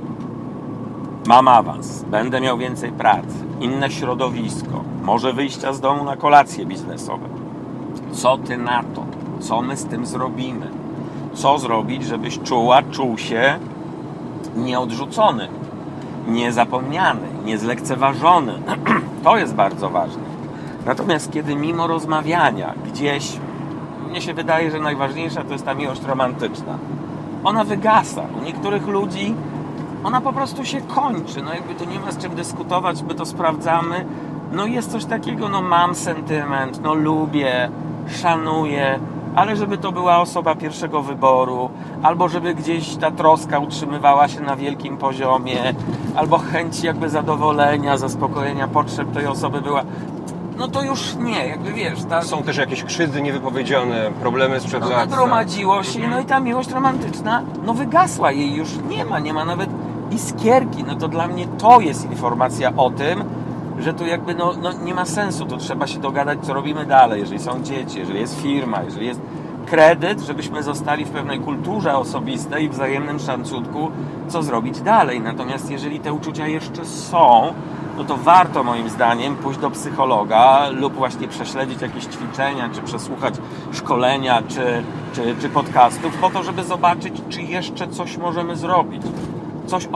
Mam awans, będę miał więcej pracy, inne środowisko, może wyjścia z domu na kolacje biznesowe. Co ty na to? Co my z tym zrobimy? co zrobić, żebyś czuł się nieodrzucony, niezapomniany, niezlekceważony. To jest bardzo ważne. Natomiast kiedy mimo rozmawiania gdzieś, mnie się wydaje, że najważniejsza to jest ta miłość romantyczna. Ona wygasa. U niektórych ludzi ona po prostu się kończy. No jakby to nie ma z czym dyskutować, my to sprawdzamy. No jest coś takiego, no mam sentyment, no lubię, szanuję, ale żeby to była osoba pierwszego wyboru, albo żeby gdzieś ta troska utrzymywała się na wielkim poziomie, albo chęć jakby zadowolenia, zaspokojenia potrzeb tej osoby była, no to już nie, jakby wiesz. Są też jakieś krzywdy niewypowiedziane, problemy sprzed lat. Nagromadziło się, no i ta miłość romantyczna, no wygasła, jej już nie ma nawet iskierki. No to dla mnie to jest informacja o tym, że tu jakby no nie ma sensu, to trzeba się dogadać, co robimy dalej, jeżeli są dzieci, jeżeli jest firma, jeżeli jest kredyt, żebyśmy zostali w pewnej kulturze osobistej i wzajemnym szacunku, co zrobić dalej. Natomiast jeżeli te uczucia jeszcze są, no to warto moim zdaniem pójść do psychologa lub właśnie prześledzić jakieś ćwiczenia, czy przesłuchać szkolenia, czy podcastów po to, żeby zobaczyć, czy jeszcze coś możemy zrobić. Coś,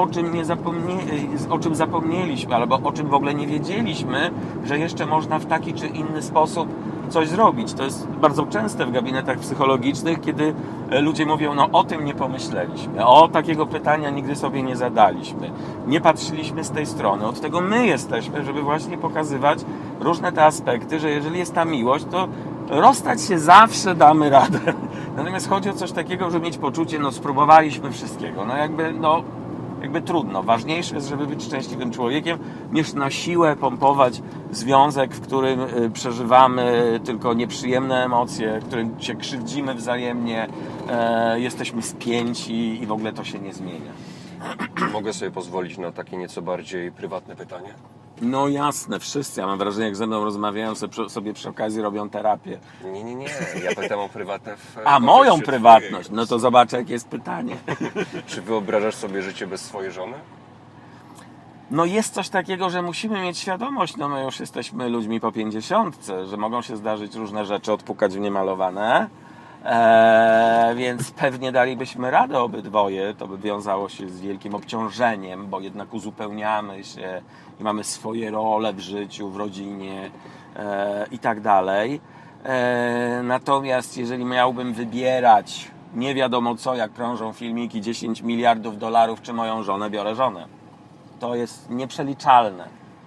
o czym zapomnieliśmy, albo o czym w ogóle nie wiedzieliśmy, że jeszcze można w taki czy inny sposób coś zrobić. To jest bardzo częste w gabinetach psychologicznych, kiedy ludzie mówią, no o tym nie pomyśleliśmy, o takiego pytania nigdy sobie nie zadaliśmy, nie patrzyliśmy z tej strony. Od tego my jesteśmy, żeby właśnie pokazywać różne te aspekty, że jeżeli jest ta miłość, to rozstać się zawsze damy radę. Natomiast chodzi o coś takiego, żeby mieć poczucie, no spróbowaliśmy wszystkiego, jakby trudno. Ważniejsze jest, żeby być szczęśliwym człowiekiem, niż na siłę pompować związek, w którym przeżywamy tylko nieprzyjemne emocje, w którym się krzywdzimy wzajemnie, jesteśmy spięci i w ogóle to się nie zmienia. Mogę sobie pozwolić na takie nieco bardziej prywatne pytanie? No jasne, wszyscy. Ja mam wrażenie, jak ze mną rozmawiają, sobie przy okazji robią terapię. Nie. Ja pytam o prywatne moją prywatność. No to zobaczę, jakie jest pytanie. Czy wyobrażasz sobie życie bez swojej żony? No jest coś takiego, że musimy mieć świadomość, no my już jesteśmy ludźmi po 50, że mogą się zdarzyć różne rzeczy, odpukać w niemalowane, więc pewnie dalibyśmy radę obydwoje. To by wiązało się z wielkim obciążeniem, bo jednak uzupełniamy się i mamy swoje role w życiu, w rodzinie i tak dalej. Natomiast jeżeli miałbym wybierać nie wiadomo co, jak krążą filmiki, 10 miliardów dolarów czy moją żonę, biorę żonę. To jest nieprzeliczalne.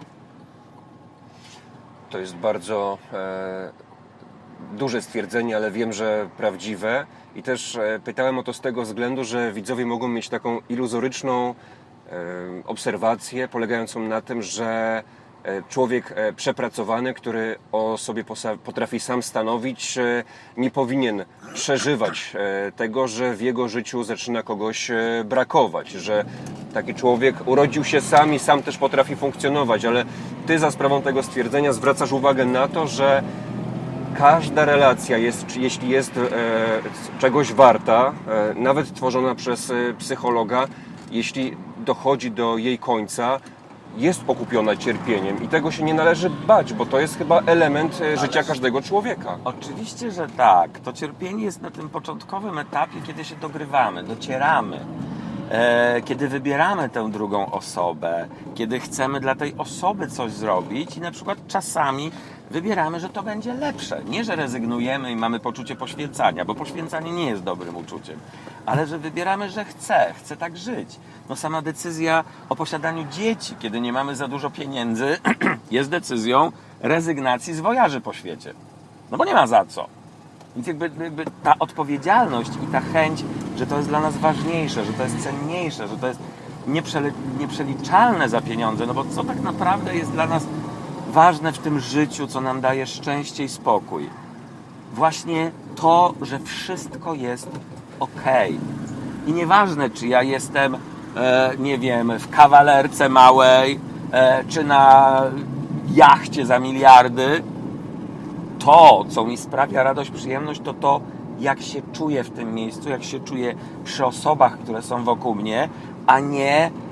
To jest bardzo duże stwierdzenie, ale wiem, że prawdziwe. I też pytałem o to z tego względu, że widzowie mogą mieć taką iluzoryczną obserwację polegającą na tym, że człowiek przepracowany, który o sobie potrafi sam stanowić, nie powinien przeżywać tego, że w jego życiu zaczyna kogoś brakować, że taki człowiek urodził się sam i sam też potrafi funkcjonować, ale ty za sprawą tego stwierdzenia zwracasz uwagę na to, że każda relacja jest, jeśli jest czegoś warta, nawet tworzona przez psychologa, jeśli dochodzi do jej końca, jest okupiona cierpieniem i tego się nie należy bać, bo to jest chyba element życia każdego człowieka. Oczywiście, że tak. To cierpienie jest na tym początkowym etapie, kiedy się dogrywamy, docieramy, kiedy wybieramy tę drugą osobę, kiedy chcemy dla tej osoby coś zrobić i na przykład czasami wybieramy, że to będzie lepsze. Nie, że rezygnujemy i mamy poczucie poświęcania, bo poświęcanie nie jest dobrym uczuciem, ale że wybieramy, że chcę tak żyć. No sama decyzja o posiadaniu dzieci, kiedy nie mamy za dużo pieniędzy, jest decyzją rezygnacji z wojaży po świecie. No bo nie ma za co. Więc jakby ta odpowiedzialność i ta chęć, że to jest dla nas ważniejsze, że to jest cenniejsze, że to jest nieprzeliczalne za pieniądze, no bo co tak naprawdę jest dla nas ważne w tym życiu, co nam daje szczęście i spokój? Właśnie to, że wszystko jest okej. I nieważne, czy ja jestem, nie wiem, w kawalerce małej, czy na jachcie za miliardy, to, co mi sprawia radość, przyjemność, to jak się czuję w tym miejscu, jak się czuję przy osobach, które są wokół mnie, a nie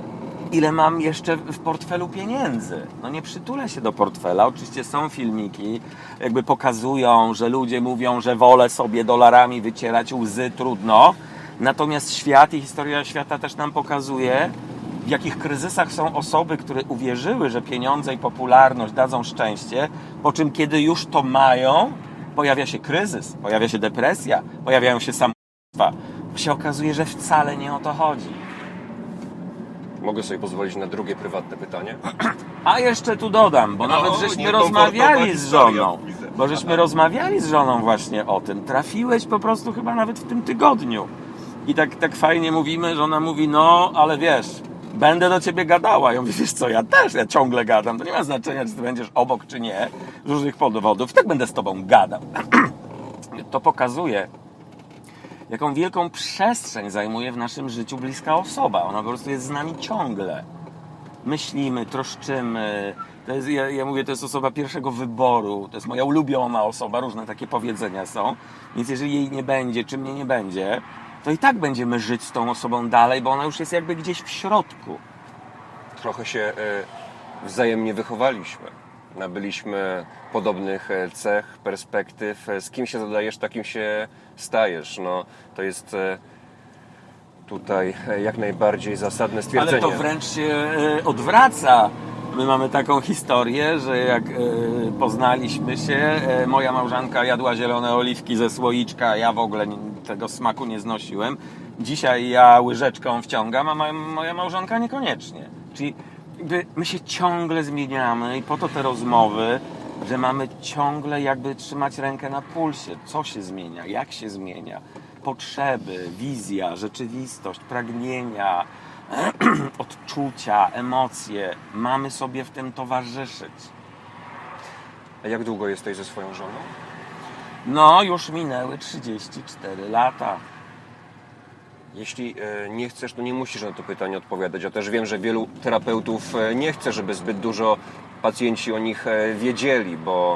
ile mam jeszcze w portfelu pieniędzy. No nie przytulę się do portfela. Oczywiście są filmiki, jakby pokazują, że ludzie mówią, że wolę sobie dolarami wycierać łzy, trudno. Natomiast świat i historia świata też nam pokazuje, w jakich kryzysach są osoby, które uwierzyły, że pieniądze i popularność dadzą szczęście, po czym kiedy już to mają, pojawia się kryzys, pojawia się depresja, pojawiają się samobójstwa. Się okazuje, że wcale nie o to chodzi. Mogę sobie pozwolić na drugie prywatne pytanie? A jeszcze tu dodam, bo nawet żeśmy rozmawiali z żoną, rozmawiali z żoną właśnie o tym. Trafiłeś po prostu chyba nawet w tym tygodniu. I tak fajnie mówimy, że ona mówi, no ale wiesz, będę do ciebie gadała. Ja mówię, wiesz co, ja ciągle gadam. To nie ma znaczenia, czy ty będziesz obok, czy nie, z różnych powodów. I tak będę z tobą gadał. To pokazuje, jaką wielką przestrzeń zajmuje w naszym życiu bliska osoba. Ona po prostu jest z nami ciągle. Myślimy, troszczymy. To jest, ja mówię, to jest osoba pierwszego wyboru. To jest moja ulubiona osoba. Różne takie powiedzenia są. Więc jeżeli jej nie będzie, czy mnie nie będzie, to i tak będziemy żyć z tą osobą dalej, bo ona już jest jakby gdzieś w środku. Trochę się wzajemnie wychowaliśmy. Nabyliśmy podobnych cech, perspektyw. Z kim się zadajesz, takim się stajesz. No, to jest tutaj jak najbardziej zasadne stwierdzenie. Ale to wręcz się odwraca. My mamy taką historię, że jak poznaliśmy się, moja małżonka jadła zielone oliwki ze słoiczka, ja w ogóle tego smaku nie znosiłem. Dzisiaj ja łyżeczką wciągam, a moja małżonka niekoniecznie. Czyli jakby my się ciągle zmieniamy i po to te rozmowy, że mamy ciągle jakby trzymać rękę na pulsie. Co się zmienia, jak się zmienia, potrzeby, wizja, rzeczywistość, pragnienia, odczucia, emocje. Mamy sobie w tym towarzyszyć. A jak długo jesteś ze swoją żoną? No, już minęły 34 lata. Jeśli nie chcesz, to nie musisz na to pytanie odpowiadać. Ja też wiem, że wielu terapeutów nie chce, żeby zbyt dużo pacjenci o nich wiedzieli, bo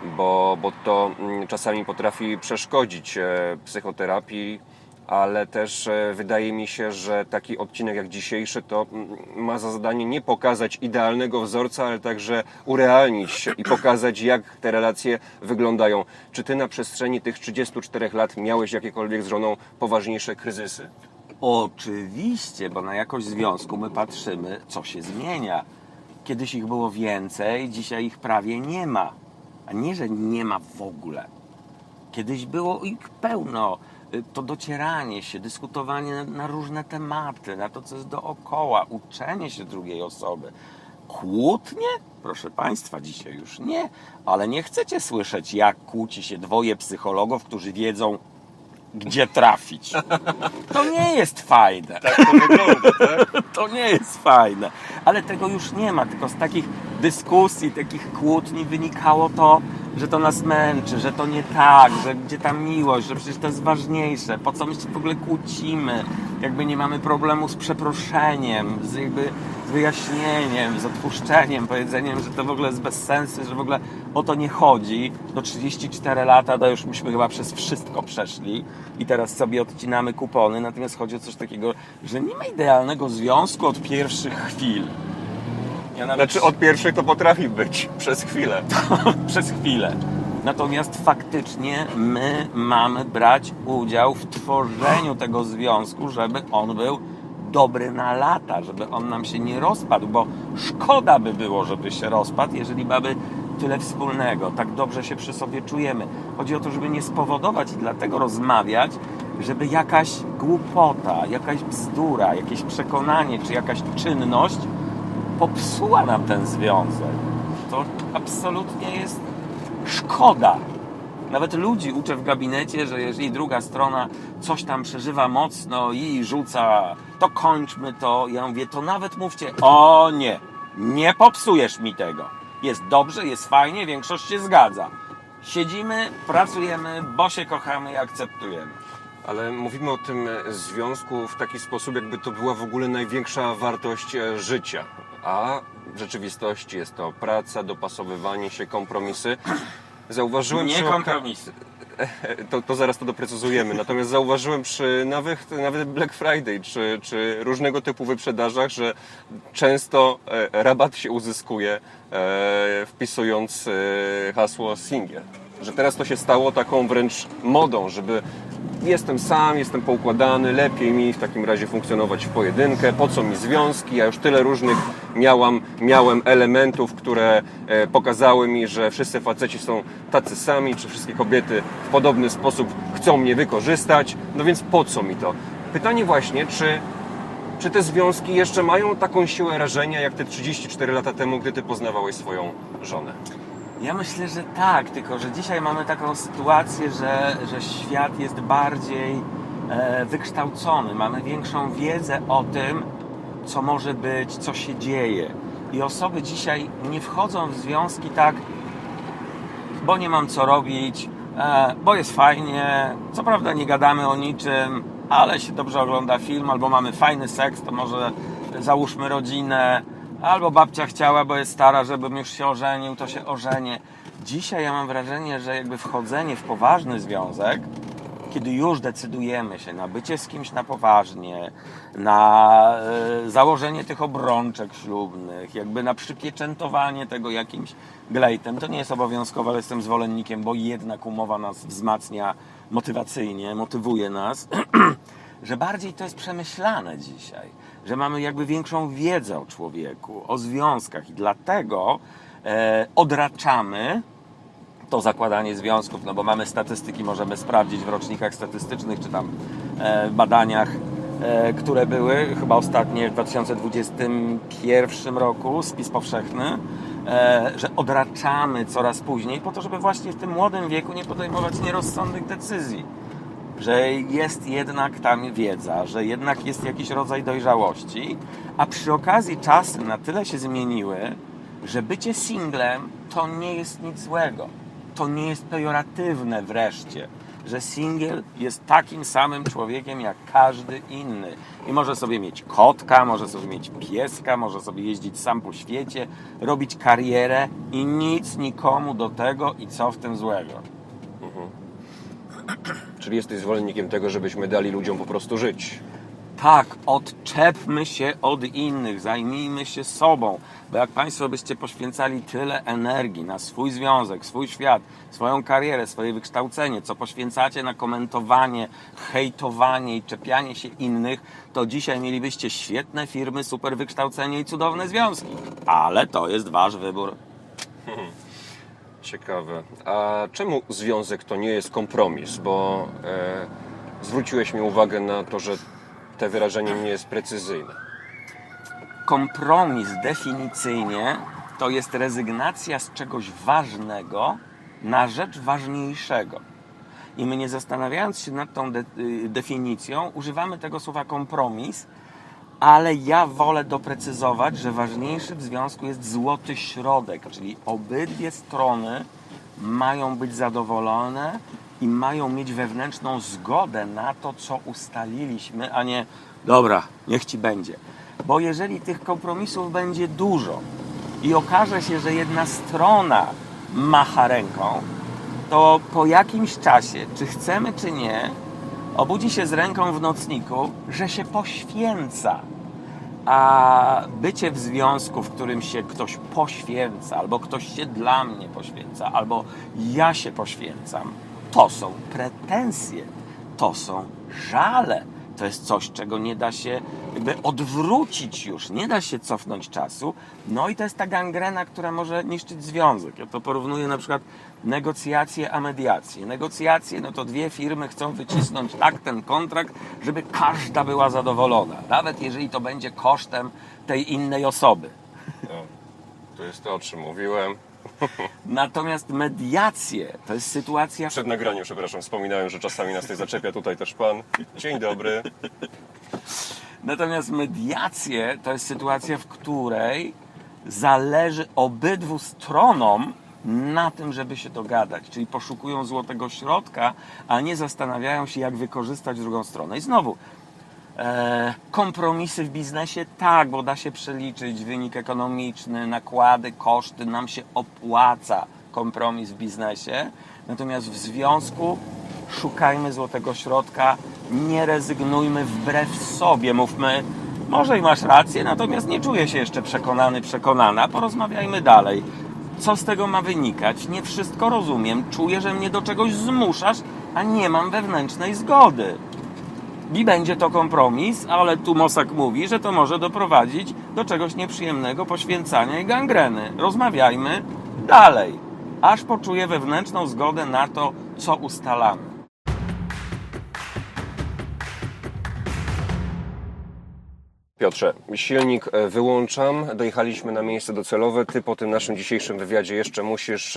to czasami potrafi przeszkodzić psychoterapii, ale też wydaje mi się, że taki odcinek jak dzisiejszy to ma za zadanie nie pokazać idealnego wzorca, ale także urealnić i pokazać, jak te relacje wyglądają. Czy ty na przestrzeni tych 34 lat miałeś jakiekolwiek z żoną poważniejsze kryzysy? Oczywiście, bo na jakość związku my patrzymy, co się zmienia. Kiedyś ich było więcej, dzisiaj ich prawie nie ma. A nie, że nie ma w ogóle. Kiedyś było ich pełno. To docieranie się, dyskutowanie na różne tematy, na to, co jest dookoła, uczenie się drugiej osoby. Kłótnie? Proszę Państwa, dzisiaj już nie. Ale nie chcecie słyszeć, jak kłóci się dwoje psychologów, którzy wiedzą, gdzie trafić. To nie jest fajne. Tak to wygląda, tak? To nie jest fajne. Ale tego już nie ma, tylko z takich dyskusji, takich kłótni wynikało to, że to nas męczy, że to nie tak, że gdzie ta miłość, że przecież to jest ważniejsze, po co my się w ogóle kłócimy, jakby nie mamy problemu z przeproszeniem, z wyjaśnieniem, z odpuszczeniem, powiedzeniem, że to w ogóle jest bez sensu, że w ogóle o to nie chodzi. Do 34 lata to już myśmy chyba przez wszystko przeszli i teraz sobie odcinamy kupony, natomiast chodzi o coś takiego, że nie ma idealnego związku od pierwszych chwil. Znaczy od pierwszej to potrafi być, przez chwilę. Przez chwilę. Natomiast faktycznie my mamy brać udział w tworzeniu tego związku, żeby on był dobry na lata, żeby on nam się nie rozpadł, bo szkoda by było, żeby się rozpadł, jeżeli mamy tyle wspólnego, tak dobrze się przy sobie czujemy. Chodzi o to, żeby nie spowodować i dlatego rozmawiać, żeby jakaś głupota, jakaś bzdura, jakieś przekonanie czy jakaś czynność popsuła nam ten związek. To absolutnie jest szkoda. Nawet ludzi uczę w gabinecie, że jeżeli druga strona coś tam przeżywa mocno i rzuca, to kończmy to. Ja mówię, to nawet mówcie, o nie, nie popsujesz mi tego. Jest dobrze, jest fajnie, większość się zgadza. Siedzimy, pracujemy, bo się kochamy i akceptujemy. Ale mówimy o tym związku w taki sposób, jakby to była w ogóle największa wartość życia. A w rzeczywistości jest to praca, dopasowywanie się, kompromisy. Zauważyłem nie kompromisy. to zaraz to doprecyzujemy. Natomiast zauważyłem przy nawet Black Friday czy różnego typu wyprzedażach, że często rabat się uzyskuje wpisując hasło singiel. Że teraz to się stało taką wręcz modą, żeby jestem sam, jestem poukładany, lepiej mi w takim razie funkcjonować w pojedynkę, po co mi związki, ja już tyle różnych miałem elementów, które pokazały mi, że wszyscy faceci są tacy sami, czy wszystkie kobiety w podobny sposób chcą mnie wykorzystać, no więc po co mi to? Pytanie właśnie, czy te związki jeszcze mają taką siłę rażenia, jak te 34 lata temu, gdy ty poznawałeś swoją żonę? Ja myślę, że tak, tylko że dzisiaj mamy taką sytuację, że świat jest bardziej wykształcony. Mamy większą wiedzę o tym, co może być, co się dzieje. I osoby dzisiaj nie wchodzą w związki tak, bo nie mam co robić, bo jest fajnie, co prawda nie gadamy o niczym, ale się dobrze ogląda film, albo mamy fajny seks, to może załóżmy rodzinę, albo babcia chciała, bo jest stara, żebym już się ożenił, to się ożenię. Dzisiaj ja mam wrażenie, że jakby wchodzenie w poważny związek, kiedy już decydujemy się na bycie z kimś na poważnie, na założenie tych obrączek ślubnych, jakby na przypieczętowanie tego jakimś glejtem, to nie jest obowiązkowe, ale jestem zwolennikiem, bo jednak umowa nas wzmacnia motywacyjnie, motywuje nas, że bardziej to jest przemyślane dzisiaj, że mamy jakby większą wiedzę o człowieku, o związkach i dlatego odraczamy to zakładanie związków, no bo mamy statystyki, możemy sprawdzić w rocznikach statystycznych, czy tam badaniach, które były, chyba ostatnie w 2021 roku, spis powszechny, że odraczamy coraz później po to, żeby właśnie w tym młodym wieku nie podejmować nierozsądnych decyzji. Że jest jednak tam wiedza, że jednak jest jakiś rodzaj dojrzałości, a przy okazji czasy na tyle się zmieniły, że bycie singlem to nie jest nic złego. To nie jest pejoratywne wreszcie, że singiel jest takim samym człowiekiem jak każdy inny. I może sobie mieć kotka, może sobie mieć pieska, może sobie jeździć sam po świecie, robić karierę i nic nikomu do tego i co w tym złego. Czyli jesteś zwolennikiem tego, żebyśmy dali ludziom po prostu żyć? Tak, odczepmy się od innych, zajmijmy się sobą, bo jak Państwo byście poświęcali tyle energii na swój związek, swój świat, swoją karierę, swoje wykształcenie, co poświęcacie na komentowanie, hejtowanie i czepianie się innych, to dzisiaj mielibyście świetne firmy, super wykształcenie i cudowne związki. Ale to jest Wasz wybór. Ciekawe. A czemu związek to nie jest kompromis? Bo zwróciłeś mi uwagę na to, że to wyrażenie nie jest precyzyjne. Kompromis definicyjnie to jest rezygnacja z czegoś ważnego na rzecz ważniejszego. I my, nie zastanawiając się nad tą definicją, używamy tego słowa kompromis, ale ja wolę doprecyzować, że ważniejszy w związku jest złoty środek, czyli obydwie strony mają być zadowolone i mają mieć wewnętrzną zgodę na to, co ustaliliśmy, a nie dobra, niech ci będzie. Bo jeżeli tych kompromisów będzie dużo i okaże się, że jedna strona macha ręką, to po jakimś czasie, czy chcemy, czy nie, obudzi się z ręką w nocniku, że się poświęca. A bycie w związku, w którym się ktoś poświęca, albo ktoś się dla mnie poświęca, albo ja się poświęcam, to są pretensje, to są żale. To jest coś, czego nie da się jakby odwrócić już, nie da się cofnąć czasu. No i to jest ta gangrena, która może niszczyć związek. Ja to porównuję na przykład negocjacje a mediacje. Negocjacje, no to dwie firmy chcą wycisnąć tak ten kontrakt, żeby każda była zadowolona. Nawet jeżeli to będzie kosztem tej innej osoby. No, to jest to, o czym mówiłem. Natomiast mediacje to jest sytuacja... Przed nagraniem, przepraszam, wspominałem, że czasami nas tutaj zaczepia, tutaj też pan. Dzień dobry. Natomiast mediacje to jest sytuacja, w której zależy obydwu stronom na tym, żeby się dogadać. Czyli poszukują złotego środka, a nie zastanawiają się, jak wykorzystać drugą stronę. I znowu, kompromisy w biznesie tak, bo da się przeliczyć wynik ekonomiczny, nakłady, koszty, nam się opłaca kompromis w biznesie, natomiast w związku szukajmy złotego środka, nie rezygnujmy wbrew sobie, mówmy, może i masz rację, natomiast nie czuję się jeszcze przekonana, porozmawiajmy dalej. Co z tego ma wynikać? Nie wszystko rozumiem, czuję, że mnie do czegoś zmuszasz, a nie mam wewnętrznej zgody. I będzie to kompromis, ale tu Mossack mówi, że to może doprowadzić do czegoś nieprzyjemnego, poświęcania i gangreny. Rozmawiajmy dalej, aż poczuję wewnętrzną zgodę na to, co ustalamy. Piotrze, silnik wyłączam, dojechaliśmy na miejsce docelowe. Ty po tym naszym dzisiejszym wywiadzie jeszcze musisz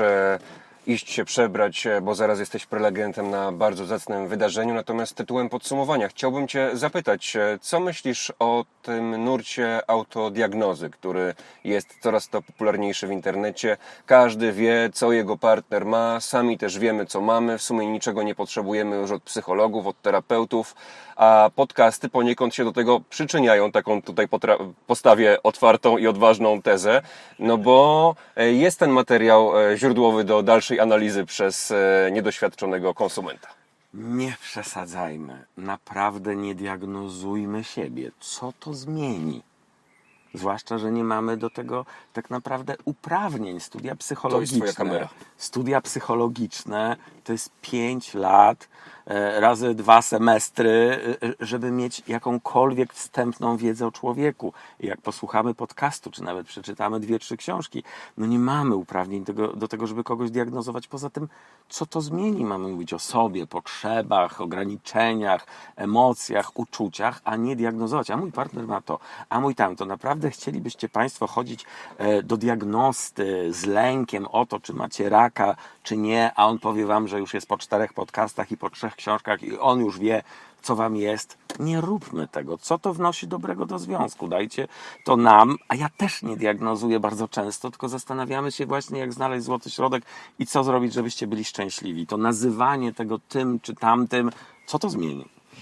iść się przebrać, bo zaraz jesteś prelegentem na bardzo zacnym wydarzeniu. Natomiast tytułem podsumowania chciałbym Cię zapytać, co myślisz o tym nurcie autodiagnozy, który jest coraz to popularniejszy w internecie. Każdy wie, co jego partner ma, sami też wiemy, co mamy. W sumie niczego nie potrzebujemy już od psychologów, od terapeutów, a podcasty poniekąd się do tego przyczyniają. Taką tutaj postawię otwartą i odważną tezę, no bo jest ten materiał źródłowy do dalszej analizy przez niedoświadczonego konsumenta. Nie przesadzajmy. Naprawdę nie diagnozujmy siebie. Co to zmieni? Zwłaszcza, że nie mamy do tego tak naprawdę uprawnień. Studia psychologiczne. To jest twoja kamera. Studia psychologiczne to jest 5 lat razy 2 semestry, żeby mieć jakąkolwiek wstępną wiedzę o człowieku. I jak posłuchamy podcastu, czy nawet przeczytamy 2-3 książki, no nie mamy uprawnień do tego, żeby kogoś diagnozować. Poza tym, co to zmieni? Mamy mówić o sobie, potrzebach, ograniczeniach, emocjach, uczuciach, a nie diagnozować. A mój partner ma to, a mój tamto. Naprawdę chcielibyście Państwo chodzić do diagnosty z lękiem o to, czy macie raka, czy nie, a on powie Wam, że już jest po 4 podcastach i po 3 książkach i on już wie, co Wam jest. Nie róbmy tego. Co to wnosi dobrego do związku? Dajcie to nam, a ja też nie diagnozuję bardzo często, tylko zastanawiamy się właśnie, jak znaleźć złoty środek i co zrobić, żebyście byli szczęśliwi. To nazywanie tego tym czy tamtym, co to zmieni?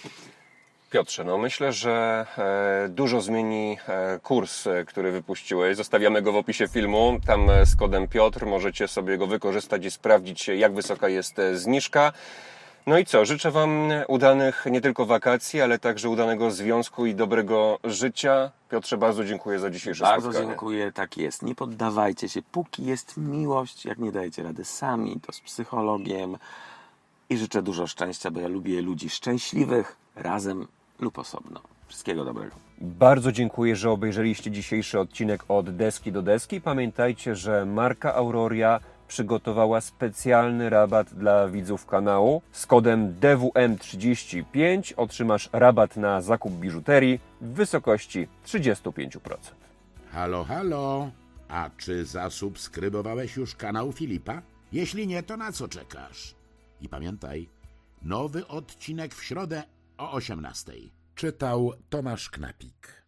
Piotrze, no myślę, że dużo zmieni kurs, który wypuściłeś. Zostawiamy go w opisie filmu. Tam z kodem Piotr możecie sobie go wykorzystać i sprawdzić, jak wysoka jest zniżka. No i co? Życzę Wam udanych nie tylko wakacji, ale także udanego związku i dobrego życia. Piotrze, bardzo dziękuję za dzisiejsze spotkanie. Bardzo dziękuję, tak jest. Nie poddawajcie się, póki jest miłość. Jak nie dajecie rady sami, to z psychologiem. I życzę dużo szczęścia, bo ja lubię ludzi szczęśliwych, razem lub osobno. Wszystkiego dobrego. Bardzo dziękuję, że obejrzeliście dzisiejszy odcinek Od Deski do Deski. Pamiętajcie, że marka Auroria przygotowała specjalny rabat dla widzów kanału. Z kodem DWM35 otrzymasz rabat na zakup biżuterii w wysokości 35%. Halo, halo. A czy zasubskrybowałeś już kanał Filipa? Jeśli nie, to na co czekasz? I pamiętaj, nowy odcinek w środę o 18:00. Czytał Tomasz Knapik.